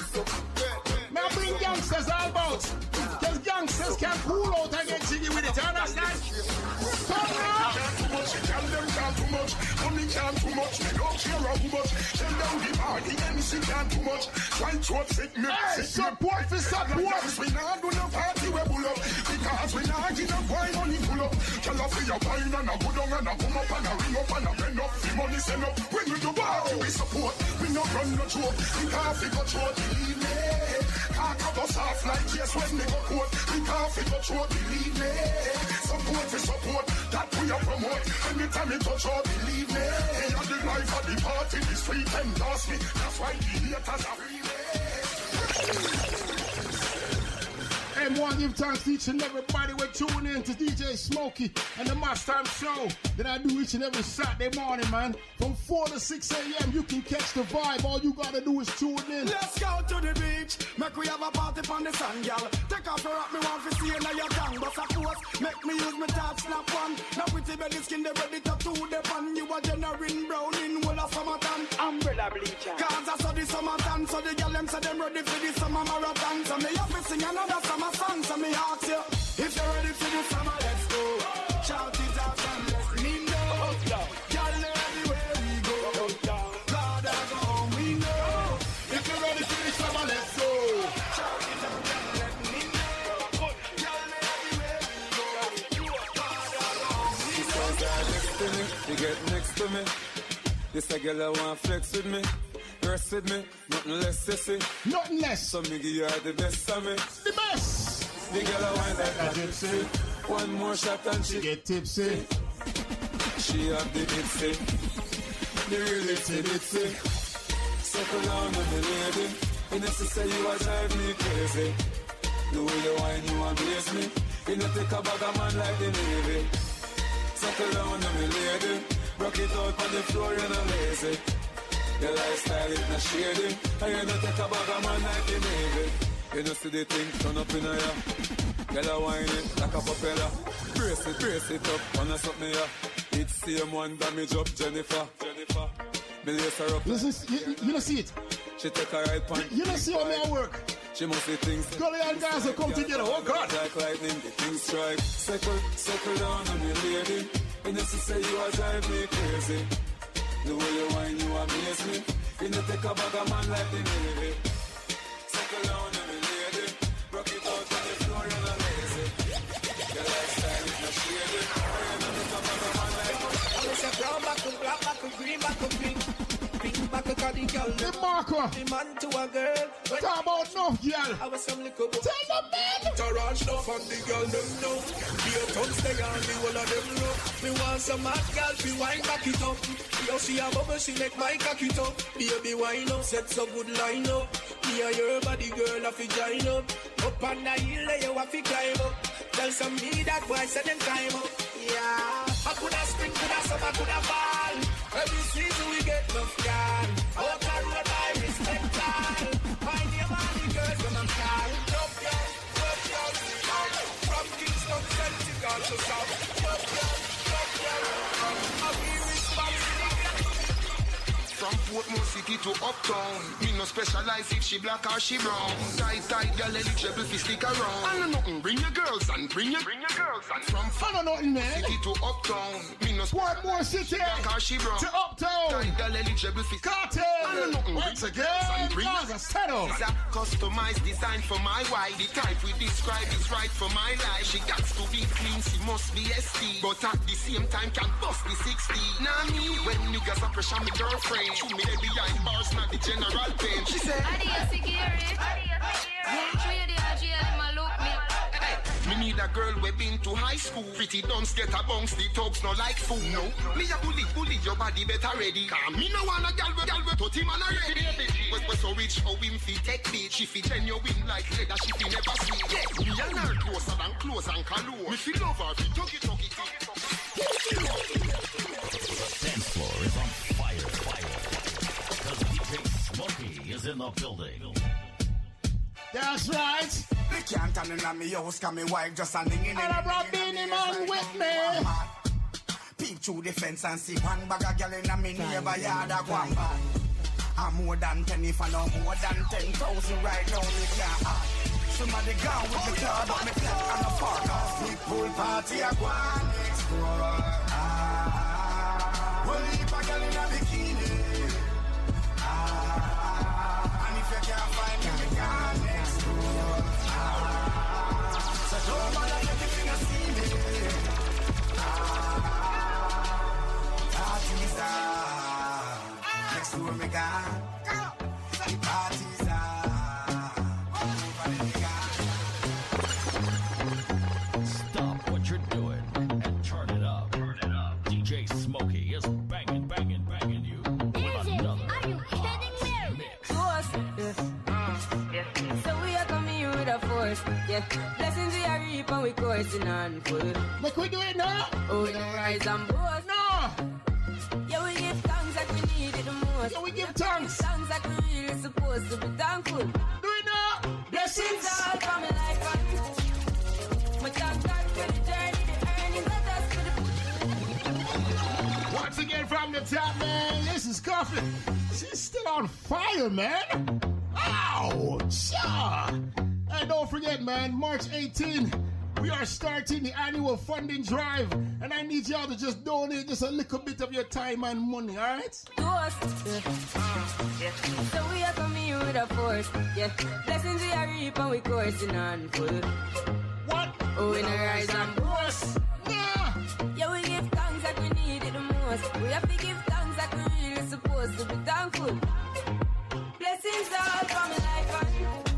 Now bring youngsters all about. Because youngsters can pull out and get jiggy with it. You understand? Come now. Too much, tell them can't too much. Money can't too much. Me don't care how too much. Tell them the party M C can't too much. Try to upset me. Hey, support for support. We not do no party we pull up. Because we not get no boy money pull up. Tell us we a wine and a go down and a come up and a ring up and a bend up. The money send up. When you do party we support. We not run no joke. Because we got short, believe me. Can't cut us off like yes when they go court. We can't we got short, believe me. Support for support. That we a promote. Anytime we touch out, believe me. And the life of the party, the street endorse me. That's why the haters are really. Hey, one give thanks to each and everybody we're tuning in to D J Smokey and the Mass Time Show that I do each and every Saturday morning, man. From four to six a.m. you can catch the vibe. All you gotta do is tune in. Let's go to the beach. Make we have a party on the sand, y'all. Take off your rock, me want to see you now your tongue. But of course, make me use my touch snap one. Now pretty belly skin, they ready to do the pan. You a generating brown in whole of summertime. Umbrella bleacher. Cause I saw the summertime, so the girl them say them ready for the summer marathon. So me have to sing another summer song, so me ask you, if you're ready for the summer, let's go. Shout it out and let me know. Girl, everywhere we go. God, I go home, we know. If you're ready for the summer, let's go. Shout it out and let me know. Girl, everywhere we go. God, I go home, we know. Next to me, you get next to me. This a girl I want flex with me. Rest with me, nothing less sissy. Nothing less. So me give you the best of me. The best. The girl I want like a gypsy. One more shot and she get tipsy. She have the itsy. The real itsy bitsy. Circle down on the lady. You know she say you a drive me crazy. The way you whine you amaze me. You know take a bag of man like the Navy. Circle down on the lady. Rock it out on the floor and I'm lazy. Your lifestyle is not shady. And you know take a bag of man like the Navy. You know see the thing turn up in a ya. Girl a whine it like a propeller. Brace it, brace it up, wanna something ya. It's same one damage up Jennifer. Jennifer. Me lace her up. Listen, you, you don't see it. She take a right point. You, you don't see how me I work. She must see things. Gully and Gaza come together. Oh God. Like lightning, the things strike. Circle, circle down on me lady. You know she say you a drive me crazy. The way you whine you amaze me. You know take a bag of man like the Navy. Circle down on me lady. Rock it out on the floor and I'm lazy. Your lifestyle is not shady. You know take a bag of man like the Navy. I say brown back and black back and green back and pink. Pink back and the girl. The marker. The man to a girl. Talk about enough, girl. I was some little boy. Tell them, man. Tarant stuff and the girl them know. Be a ton stay on the whole of them know. Me want some mad girl, be wine back it up. You see a bubble, she make my cock it up. Baby wine up, set so good line up. Me and your body girl have to join up. Up on the hill, you have to climb up. Tell some me that boy said them climb up. Yeah, I coulda spring, coulda summer, coulda fall. Every season we get enough girl. Out the road I respect all. My name are the girls when I'm call. Top girl, top girl, from Kingston, Celtic, to South. Top girl, top girl, I'll be responsible. From Portmore City to Uptown, me no specialize if she black or she brown. Tight, tight, girl eligible fi stick around. I know nothing, bring your girls and bring your, bring your girls and from I know nothing, man. City to Uptown, me no Portmore City black or she brown. To Uptown, tight, girl eligible fi Cartel. I know nothing, once again, Gaza settle. It's a customized design for my wife. The type we describe is right for my life. She got to be clean, she must be S T, but at the same time can bust the sixty. Now me, when niggas a pressure me girlfriend. To me, they behind bars, not the general pain. She said, Adios, security. Adios, security. Trade the A G L, my look me. Me Me need a girl we been to high school. Pretty dunce get a bounce, the thugs no like fool. No, me a bully, bully, your body better ready. Cause me no want a gal we, gal we, to him and a ready. But we so rich, how him fi take beat. She fi genuine like leather, she fi never see. Yeah, me and her closer than close and colour. Me fi love her, fi tuggy tuggy tuggy. Dance floor is on fire, fire, fire. Because D J Smokey is in the building. That's right. They can't turn in on me house, cause me wife just standing in. And I brought Beanie Man with me. Peep through the fence and see one bag of girl in a me neighbor yard a one bag. I'm more than ten if I know more than ten thousand right now me can't add. Somebody gone with the car but me flat on a park. Big pool party a go on next door. Ah, well if a girl in a bikini. Ah, and if you can't find me, me gone next door. Ah, so don't bother if you finna see me. Parties are next door me gone. The parties are over the gone. Stop what you're doing and turn it up. Turn it up. D J Smokey is banging, banging, banging you with another hot mix. Force, yeah. yeah. So we are coming here with a force, yeah. Blessings we are reap and we coursing on full. Like we do it now. Oh, we don't rise and boast. No. Yeah, we give thanks like we need it the most. Yeah, we give thanks. Thanks like we really supposed to be thankful. Do it now. Blessings all for me life and my thank God for the journey, the earnings that us for the. Once again from the top, man. This is Coffee. She's still on fire, man. Ow! Sure. And don't forget, man, March eighteenth, we are starting the annual funding drive. And I need y'all to just donate just a little bit of your time and money, alright? To us, yeah. yeah. So we are coming here with a force, yeah. Blessings we are reap and we coursing on full. What? Oh, we don't rise and boast. Yeah. Yeah, we give thanks like we need it the most. We have to give thanks like we really supposed to be thankful. Blessings all for my life and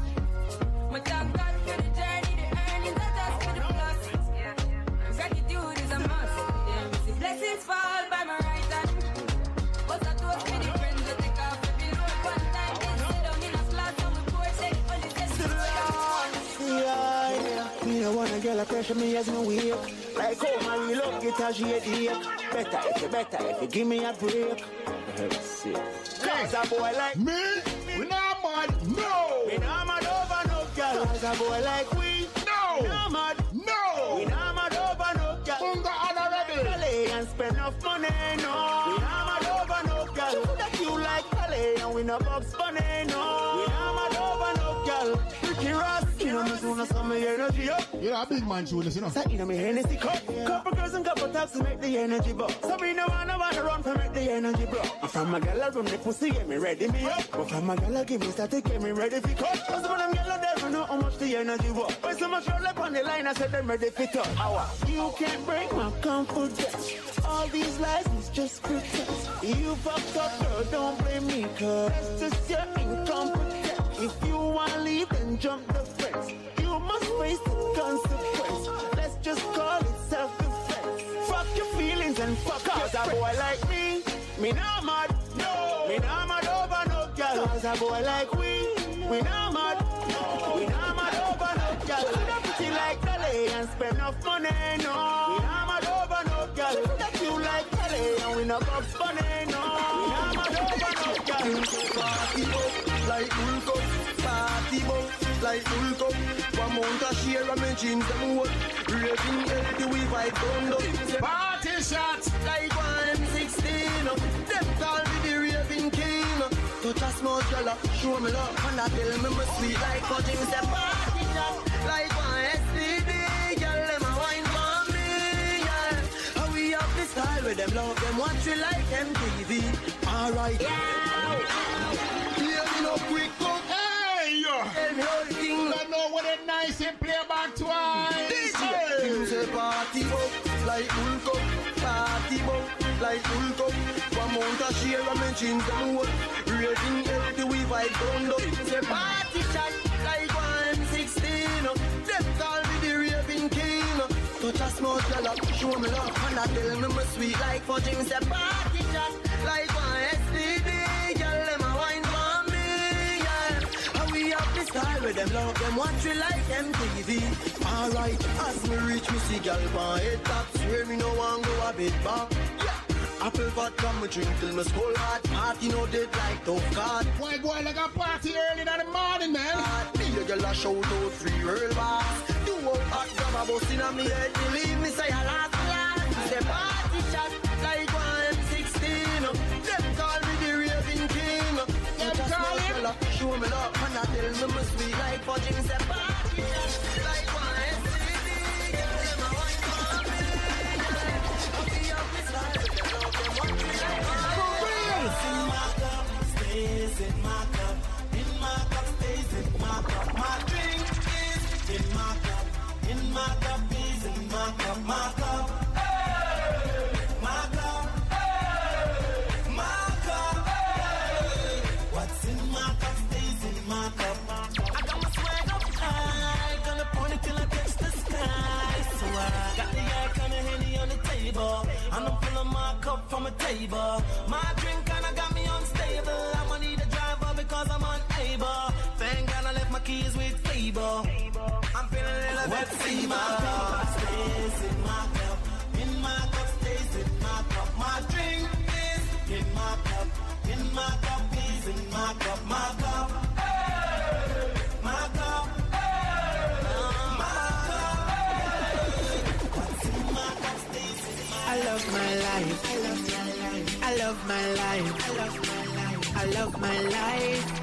my thank God for the journey, the earnings that us for the plus. Yeah. Gratitude is a must. Yeah, we see blessings fall by my right hand. But I toast for the friends that take off the below one time. Then sit down in a class and we pour take only ten to yeah, yeah. Me no wanna girl a pressure me as me wake. Like how my real love get a shade ache. Better if you better if you give me a break. Cause a boy like me, we not mad, no. We not mad over no girl. Cause a boy like we, no. We not mad, no. We not mad over no girl. Bunga honorable. Calais and spend enough money, no. We not mad over no girl. That you like Calais and we no box money, no. We not mad over no girl. Ricky Ross, you know me soon as some energy up. You're a big man, Julius, you know. So you know me Hennessy cup. Couple girls and couple taps to make the energy buck. So me no wanna wanna run for make the energy bro. From my girl from the pussy get me ready me up. But from my girl give me start to get me ready for cut. Cause when them girl there know how much the energy was. When so much roll up on the line I said them ready for touch. You can't break my confidence. All these lies is just pretense. You fucked up girl, don't blame me cause that's just your incompetence. If you wanna leave then jump the fence. You must face the consequence. Let's just call it self-defense. Fuck your feelings and fuck cause a boy like me, me not mad, no. Me not mad over no girl. Cause a boy like we, we not mad, no. We not mad over no girl. Should have pretty like Calais and spend enough money, no. We not mad over no girl. That you like Calais and we no box money, no. We not mad over no girl. Party boat like Hulk up, party boat like Hulk up. One month a share of my jeans them what raving healthy we vibe down up. Party shots like one M sixteen. Them call me the raving king. Touch a small girl, show me love, and I tell me my sweet like coaching. Say party shot like one S T D. Girl, them a wine for me. Yeah, how we have the style with them love them watch we like M T V. All right, yeah. Hear me no quick up. Hey, yo. Tell me all the things. I know what it nice and play back twice. D J, you say party up like Hulk up, party up like Hulk up. One month a share of my jeans them what raving healthy we vibe down up. Say party shot like one M sixteen. Them call me the raving king. touch a small girl up, show me love. And I tell me my sweet like fudge. Me say party chat like one S T D. Girl, them a wine for me, yeah. And we have the style with them love. Them watch we like M T V. Alright, as me reach me see girl on head top. Swear me no one go a bit back. Yeah. Apple vodka me drink till me skull hot. Party no dead like tough card. Why go like a party early in the morning, man? Me a girl a shout out free real boss. Do up hot grab a bus inna me head. Believe me say a last last. Say party shot like one M sixteen. Them call me the raving king. Them call him. Show me love and I tell me me sweet like fudge. Me say party shot like one M sixteen. Them a wine for me. We have this style with them love. Them want me like Stays in my cup, stays in my cup, in my cup, stays in my cup. My drink is in my cup, in my cup is in my cup, my cup. Hey! My cup, hey! My cup, hey! What's in my cup stays in my cup. I got my swag up high, gonna point it till I touch the sky. So I got the air kinda handy on the table, and I'm filling my cup from a table. My drink kinda got me unstable. I'ma need a driver because I'm unable. Thank God I left my keys with Fable. I'm feeling a little bit fever. My cup stays in my cup, in my cup stays in my cup. My drink is in my cup, in my cup is in my cup, my cup. Hey! My cup. Hey! My cup. Hey! What's in my cup stays in my cup. I love my life. I love my life. I love my life. I love my life. I love my life.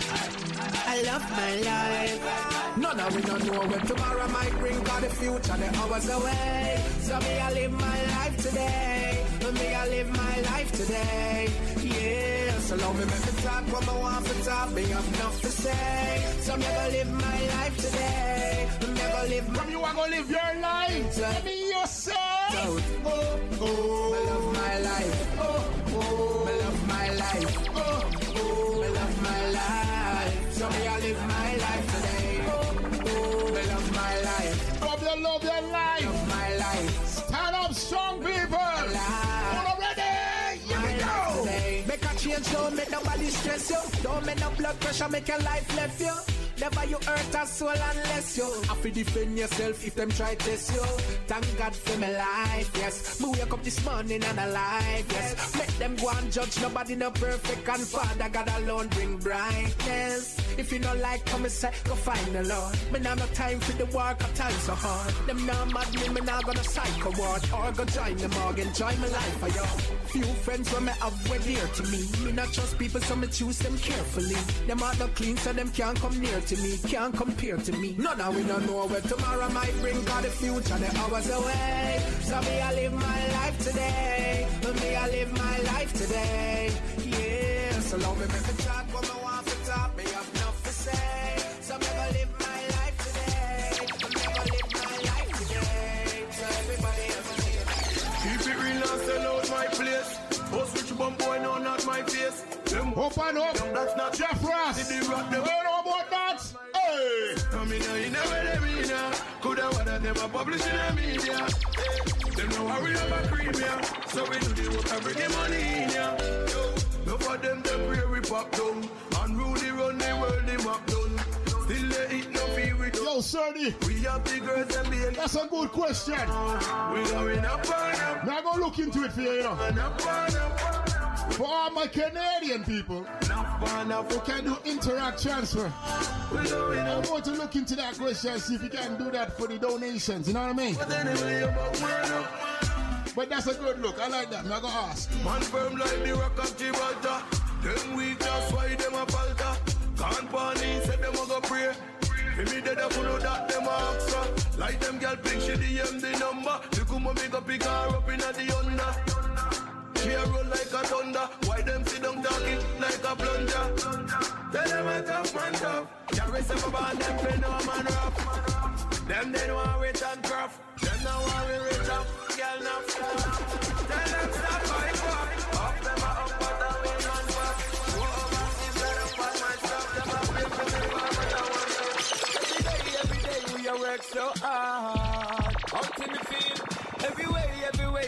I love my life. None of we don't know when tomorrow might bring, cause the future the hours away. So me I live my life today. Me I live my life today. Yeah, so long me make me talk what I want to talk. Me have enough to say. So me I live my life today. Me I live my. From you are gonna live your life. Let me yourself. Oh, oh, me love my life. Oh, oh, me love my life. Oh, oh, me love my life. So me I live my life today. Oh, oh, me love my life. Love your love your life. Love my life. Stand up, strong people. All ready? Here we go. Today. Make a change, don't make nobody stress you. Don't make no blood pressure, make your life left you. Never you hurt a soul unless you have to defend yourself if them try to test you. Thank God for my life, yes. Me wake up this morning and alive, yes. Make them go and judge, nobody no perfect. And Father God alone bring brightness. If you don't like come and say, go find the Lord. Me now no time for the work, I time so hard. Them now mad me, me now gonna psycho ward. Or go join them or enjoy my life for you. Few friends when me have were dear to me. Me not trust people so me choose them carefully. Them are not clean so them can't come near to me, can't compare to me. None of we don't know where tomorrow might bring, cause the future the hours away. So me I live my life today. Me I live my life today. Yeah, so long me make me talk what I want to talk. Me have enough to say. So me I live my life today. Me I live my life today. So everybody ever keep it real and sell out my place. Boss rich bum boy, no, not my face. Them open up. That's not Jeff Ross. Did they rock them? I don't know about that. Hey. I mean, you never let me know. Coulda, woulda, never publish in the media. Hey. Them no worry about cream, yeah. So we do the work and bring the money in, yeah. Yo, no for them, them pray we pop down. And Rudy run the world, the map down. Still they eat no fee with Yo, Serdy. We have the girls and baby. That's a good question. We going up and up. Now go look into it for you, you know. And up and up. For all my Canadian people who can do interact transfer, I'm going to look into that question and see if you can do that for the donations, you know what I mean? But that's a good look, I like that, I'm going to ask. Man firm like the rock of Gibraltar. Them weak, that's why them a falter. Can't panic, say them a go pray. For me dead, I follow that, them a extra. Like them girl pink, she D M the number. You come and make a pick her up in the under. She a roll like a thunder. Why them sit down talking like a plunger? Tell them a tough man tough. Carry some about them play no man rough. Them they don't want rich and gruff. Them no want we rich up. Girl now stop. Tell them stop fight for. Up them a up but a win and fuck. Go over if let them fight my stuff. Them a pay for me but I want to. Every day, every day we a work so hard. Out in the field.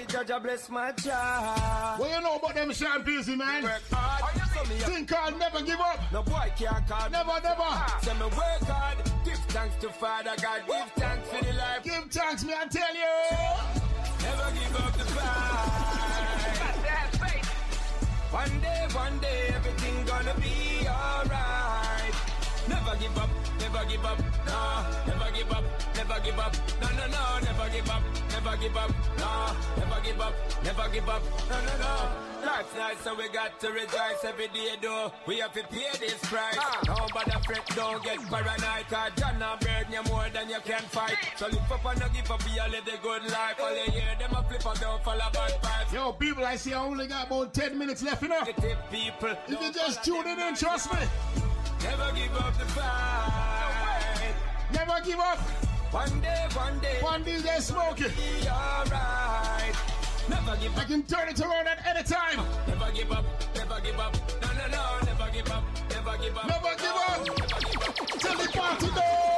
Jaja bless my child. What you know about them Sean Peasy, man? Work hard. Think called never give up. No boy can't call. Never, never. Say me work hard. Give thanks to Father God. Give thanks for the life. Give thanks, me, I tell you. Never give up the fight. Got that faith. One day, one day, everything gonna be alright. Never give up, never give up, no. Never give up, never give up, no, no, no. Never give up, never give up, no. Never give up, never give up, no, no, no. Life's nice, so we got to rejoice every day, though. We have to pay this price. Ah. No bother fret, don't get paranoid. Cause John and burden you more than you can fight. So lift up and not give up, you live the good life. All you hear them a flip and don't follow bad vibes. Yo, people, I see I only got about ten minutes left, you know. People, if you just tune in, trust me. Never give up the fight. Never give up. One day, one day. One D J Smokey. Be alright. Never give up. I can turn it around at any time. Never give up. Never give up. No, no, no. Never give up. Never give up. Never give up. Never give up. Till the party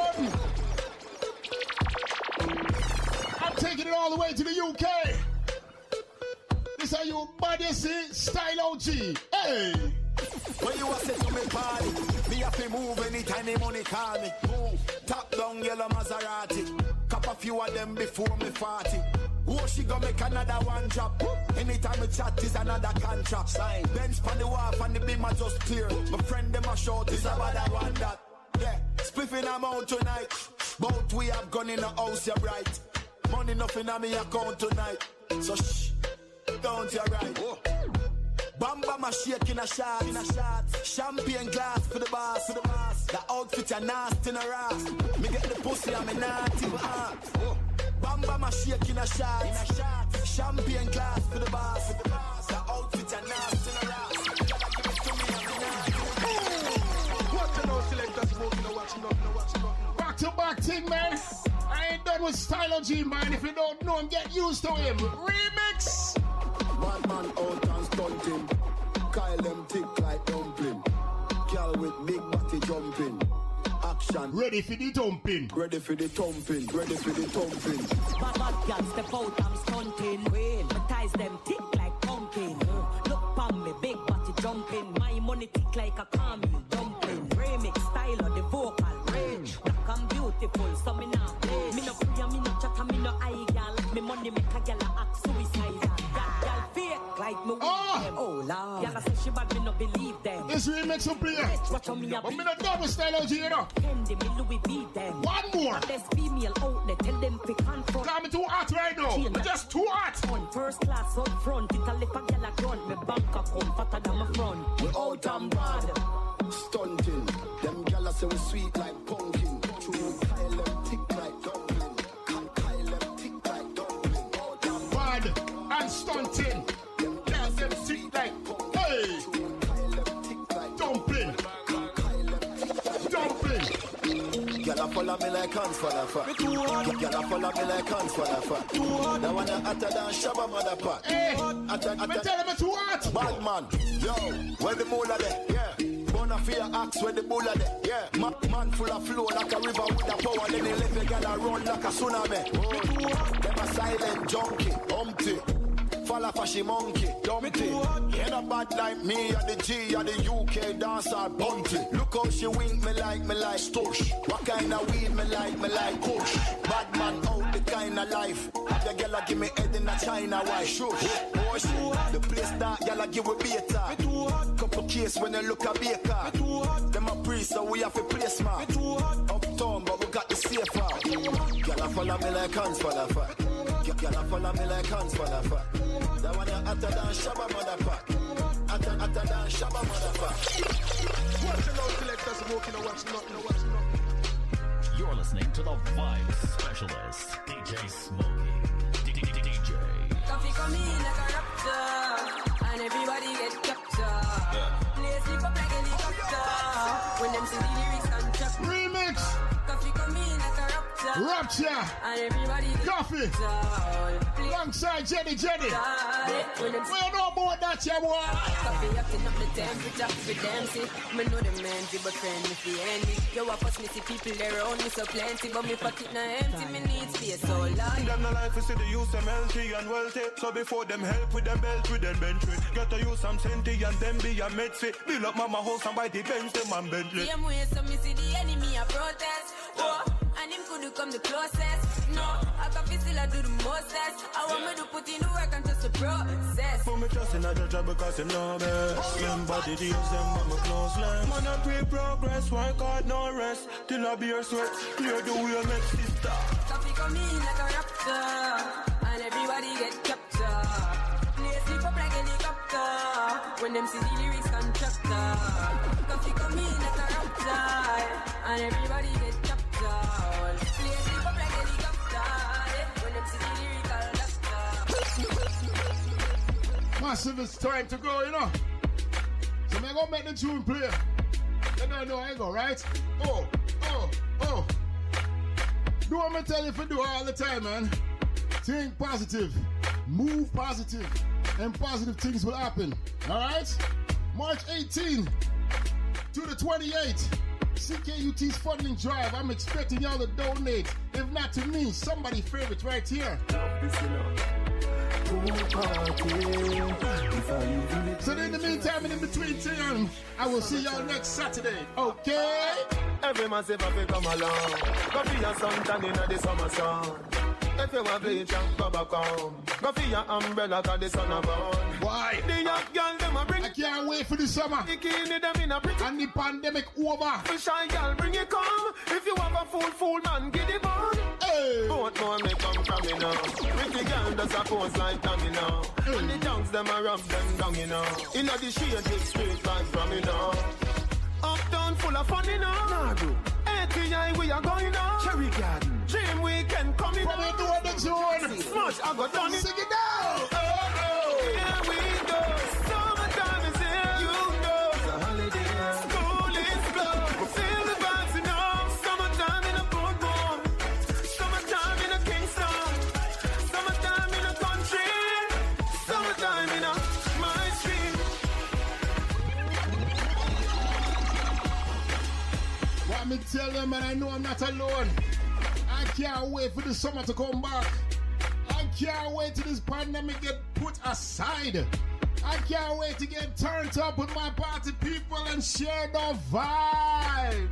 done. I'm taking it all the way to the U K. This are you body see style O G. Hey. When you a say to me party, me have to move anytime the money call me. Move, top down yellow Maserati. Cop a few of them before me forty. Oh, she gonna make another one drop. Anytime we chat is another contract. Sign. Bench pan the wharf and the beam are just clear. My friend them a short is about that one that. Yeah, spliffing them out tonight. Both we have gone in the house, you're right. Money nothing on me account tonight. So shh, don't you right. Oh. Bamba my shake in a shot, in a shot. Champagne glass for the boss, for the boss. The outfit are nasty in a ass. Me get the pussy and me naughty for heart. Oh. Bamba my shake in a shot, in a shot. Champagne glass for the boss, for the boss. The outfit are nasty in a ass. You gotta give it to me and me naughty. What you know, selector smoking, no watching up, no watching up. Back to back thing, man. I ain't done with Stylo G, man. If you don't know him, get used to him. Remix. One man out and stunting. Kyle them thick like dumpling. Girl with big body jumping. Action. Ready for the thumping. Ready for the thumping. Ready for the thumping. Bad bad girl step out, I'm stunting. Well, my ties them thick like pumpkin. Look pon me, big body jumping. My money thick like a caramel dumpling. Remix style of the vocal range. Black and beautiful, so me now play. Me no pray, me no chat, me no eye girl. Me money make a girl act suicidal. Like me oh. them. Oh, Lord. Y'all say she bad, me no believe them. This remix will play. Watch on me a but me not done with Stylo G, you know. Candy, me Louis V them. One more. There's female outlet, tell them to confront. Got me too hot right now. Me just too hot. On first class up front, it a lip a gyal a grunt. Me bank account fatter than my front. We out and bad. Stunting. Them gyal say we sweet like pumpkin. True Kyle them thick like dumpling. Kyle them thick like dumpling. Bad and stunting. Them sick like, hey, dumpling, dumpling. Girl, I follow me like hands for the fuck. Girl, I follow me like hands for the fuck. That one hotter than Shabba motherfucker. Hey, hotter, hotter. Tell them it's too hot. Bad man, yo, where the moolah there? Yeah. Bonafide axe where the bull are there. Yeah. Man, man full of flow like a river with a power. Then they let the girl run like a tsunami. Oh. Them a silent junkie, umpty. Falla fashy monkey, dumpty. Yeah, the bad like me, or the G, or the U K dancer, bunty. Look how she wink me like, me like Stush. What kind of weed me like, me like Kush. Bad man out the kind of life. The girl give me head in a China white. Shush, oh shit. The place that girl give we beta. Couple case when you look a baker. Them a priest, so we have a place man. Uptown, but we got the safer. Girl follow me like hands for the fuck. Girl follow me like hands for the fuck. That one hotter than Shabba motherfucker. Hotter, hotter than Shabba motherfucker. Watching out, selector smoking, no watching up, no watching up. You're listening to the Vibe Specialist, D J Smokey. D J. Coffee come in like a raptor, and everybody get captured. Play sleep up like helicopter. When them see the lyrics and chop. Remix. Coffee come in like a raptor. Rapture, Coffee, alongside Jenny Jenny. We don't know about that, yeah, boy. Coffee acting up the temperature for them, see. Me know them empty, but friend me fi envy. Yo, I pass me see people there around me so plenty, but me pocket na empty, me need space so long. Them no life, you see the use them healthy and wealthy. So before them help with them belt, with them bench with. Get to use some senti and them be a medfit. Build up mama house and buy the bench, them and Bentley. Same way, so me see the enemy a protest. Oh, and him could come the closest. No, I can feel still I do the mostest. I want me to put in the work and just the process. Put me trust in a job because him know best. Remember the deals, them want me close lens. Man, I pray progress, work hard, no rest. Till I beer sweat, clear the way, make sister. Coffee come in like a raptor, and everybody get captured. Play sleep up like a helicopter, when them see the lyrics constructor. Coffee come in like a raptor, and everybody get captured. Play sleep up like a helicopter, when them see the lyrical doctor. Massive, it's time to go, you know. So I'm gonna make the tune play. You don't know how I go, right? Oh, oh, oh. Do what I tell you to do all the time, man. Think positive, move positive, and positive things will happen. All right? March eighteenth to the twenty-eighth, C K U T's funding drive. I'm expecting y'all to donate. If not to me, somebody favorite right here. So in the meantime and in between time, I will see y'all next Saturday. Okay? Every man say papi come along. Go for your suntan in the summer sun. If you want bleach and go back home. Go for your umbrella cause the sun a burn. Why? The young girl them a bring. I can't wait for the summer. Bikini them in a pretty. And the pandemic over. For shy girl bring it come. If you have a fool fool man give it on. Hey. Both more may come from me now. Pretty girl does a pose like dummy now. Hey. And the junks them a rub them down you know. Inna the shade with straight back from me now. Uptown full of fun you know. Nah, bro. A T I we are going now. Cherry Garden. Dream weekend coming from the door the zone. Smush I got done it. Sing it down. Oh, oh. Here we go. Summertime is here. You know. It's a holiday. School is closed. We feel the vibes you know. Summertime in a boardwalk. Summertime in a Kingston. Summertime in a country. Summertime in a my street. Let me tell you, man, I know I'm not alone. I can't wait for the summer to come back. I can't wait till this pandemic get put aside. I can't wait to get turned up with my party people and share the vibe.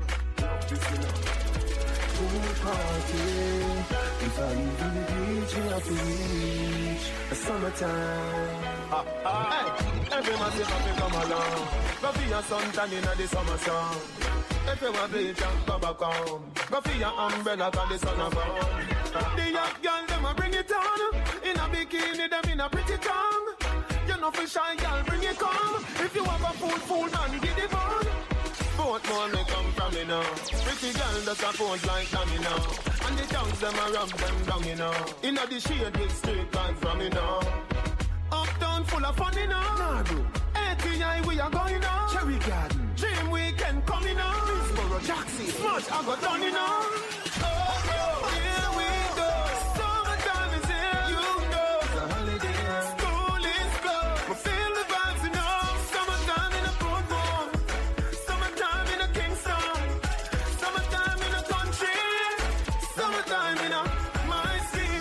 Pool party. If I leave in the beach, we have to reach the summertime. Ah, ah, hey. Every man say papi come along. Go for your suntan in the summer sun. If you want bleach and go back home. Go for your umbrella cause the sun a burn. The young girl them a bring it on. In a bikini them in a pretty tongue. You know for shy girl bring it come. If you have a fool fool man get it on. Both more may come from me now. Pretty girl does a pose like dummy now. And the tongues them a rub them down you know. In a the shade with straight back from me now. Uptown full of fun you know. Nah, bro. A T I we are going now. Cherry Garden. Dream weekend coming now. Middlesboro, Jackson. Smush I got done you know. Oh, oh, here we go. Summertime is here. You know. It's a holiday. School is closed. We feel the vibes you know. Summertime in a boardwalk. Summertime in a Kingston. Summertime in a country. Summertime in a my city.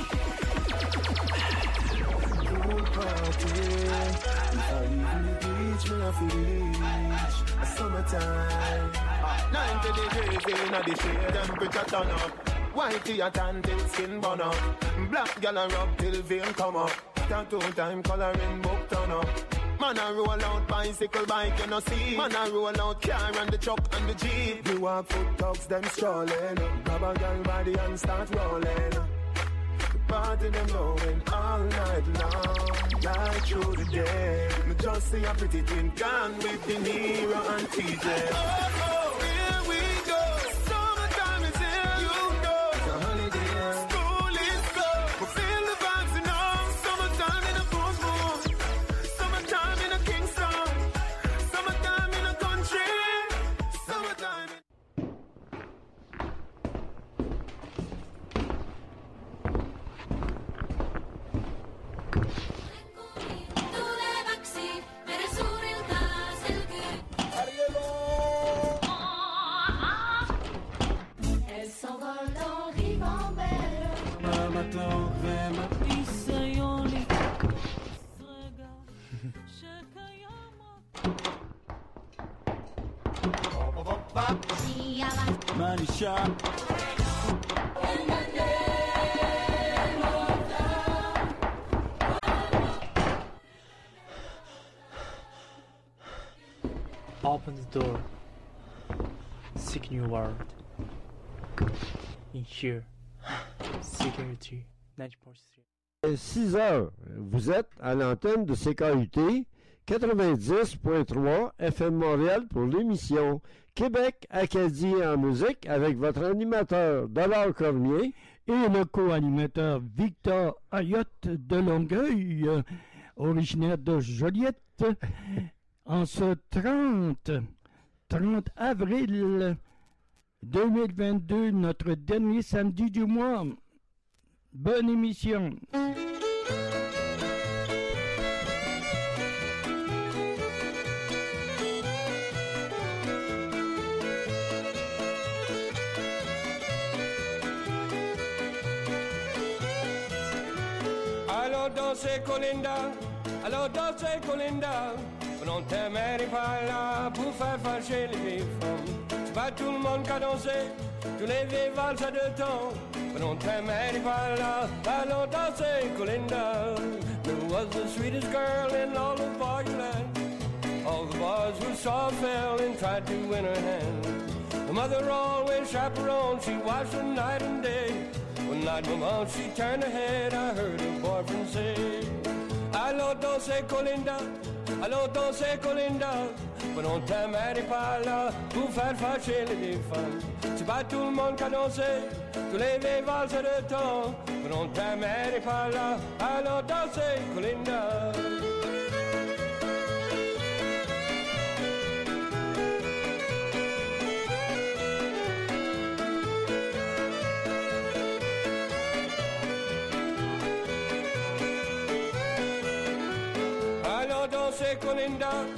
Pool party. If I leave in the beach, me have to reach the summertime. ninety degrees in the shade, temperature turn up. Whitey a tan till skin burn up. Black gal a rub till vein come up. Tattoo time coloring book turn up. Man a roll out bicycle bike you no see. Man a roll out car and the truck and the jeep. You walk foot dogs them strolling. Grab a gal body and start rolling. The party them going all night long, night through the day. Me just see a pretty twin gone with the Nero and T J. Oh, oh, here we go. Summertime is here. You know. It's a holiday. School is closed. We feel the vibes you know. Summertime in a boardwalk. Summertime in a Kingston. Summertime in a country. Summertime in Money shot. Open the door. Seek new world. In here. Security ninety point three. six heures. Vous êtes à l'antenne de C K U T quatre-vingt-dix point trois F M Montréal pour l'émission Québec Acadie en musique avec votre animateur Dollar Cormier et le co-animateur Victor Ayotte de Longueuil, euh, originaire de Joliette. En ce trente avril deux mille vingt-deux, notre dernier samedi du mois. Bonne émission. Allons danser Colinda, allons danser Colinda. On t'aimerait pas là pour faire fâcher les vieilles femmes. C'est pas tout le monde qui a dansé, tous les vieilles valses à deux temps. On t'aimerait pas là, allons danser Colinda. Who was the sweetest girl in all of Bargainland? All the boys who saw fell and tried to win her hand. The mother always chaperoned, she watched her night and day. One night, mama, she turned her head, I heard her boyfriend say, allons danser Colinda. Allons danser Colinda, mais on t'aimerait pas là pour faire fâcher les vieilles femmes. C'est pas tout le monde qui a dansé, tous les vieilles valses de temps, mais on t'aimerait pas là. Allons danser Colinda. Allons danser Colinda.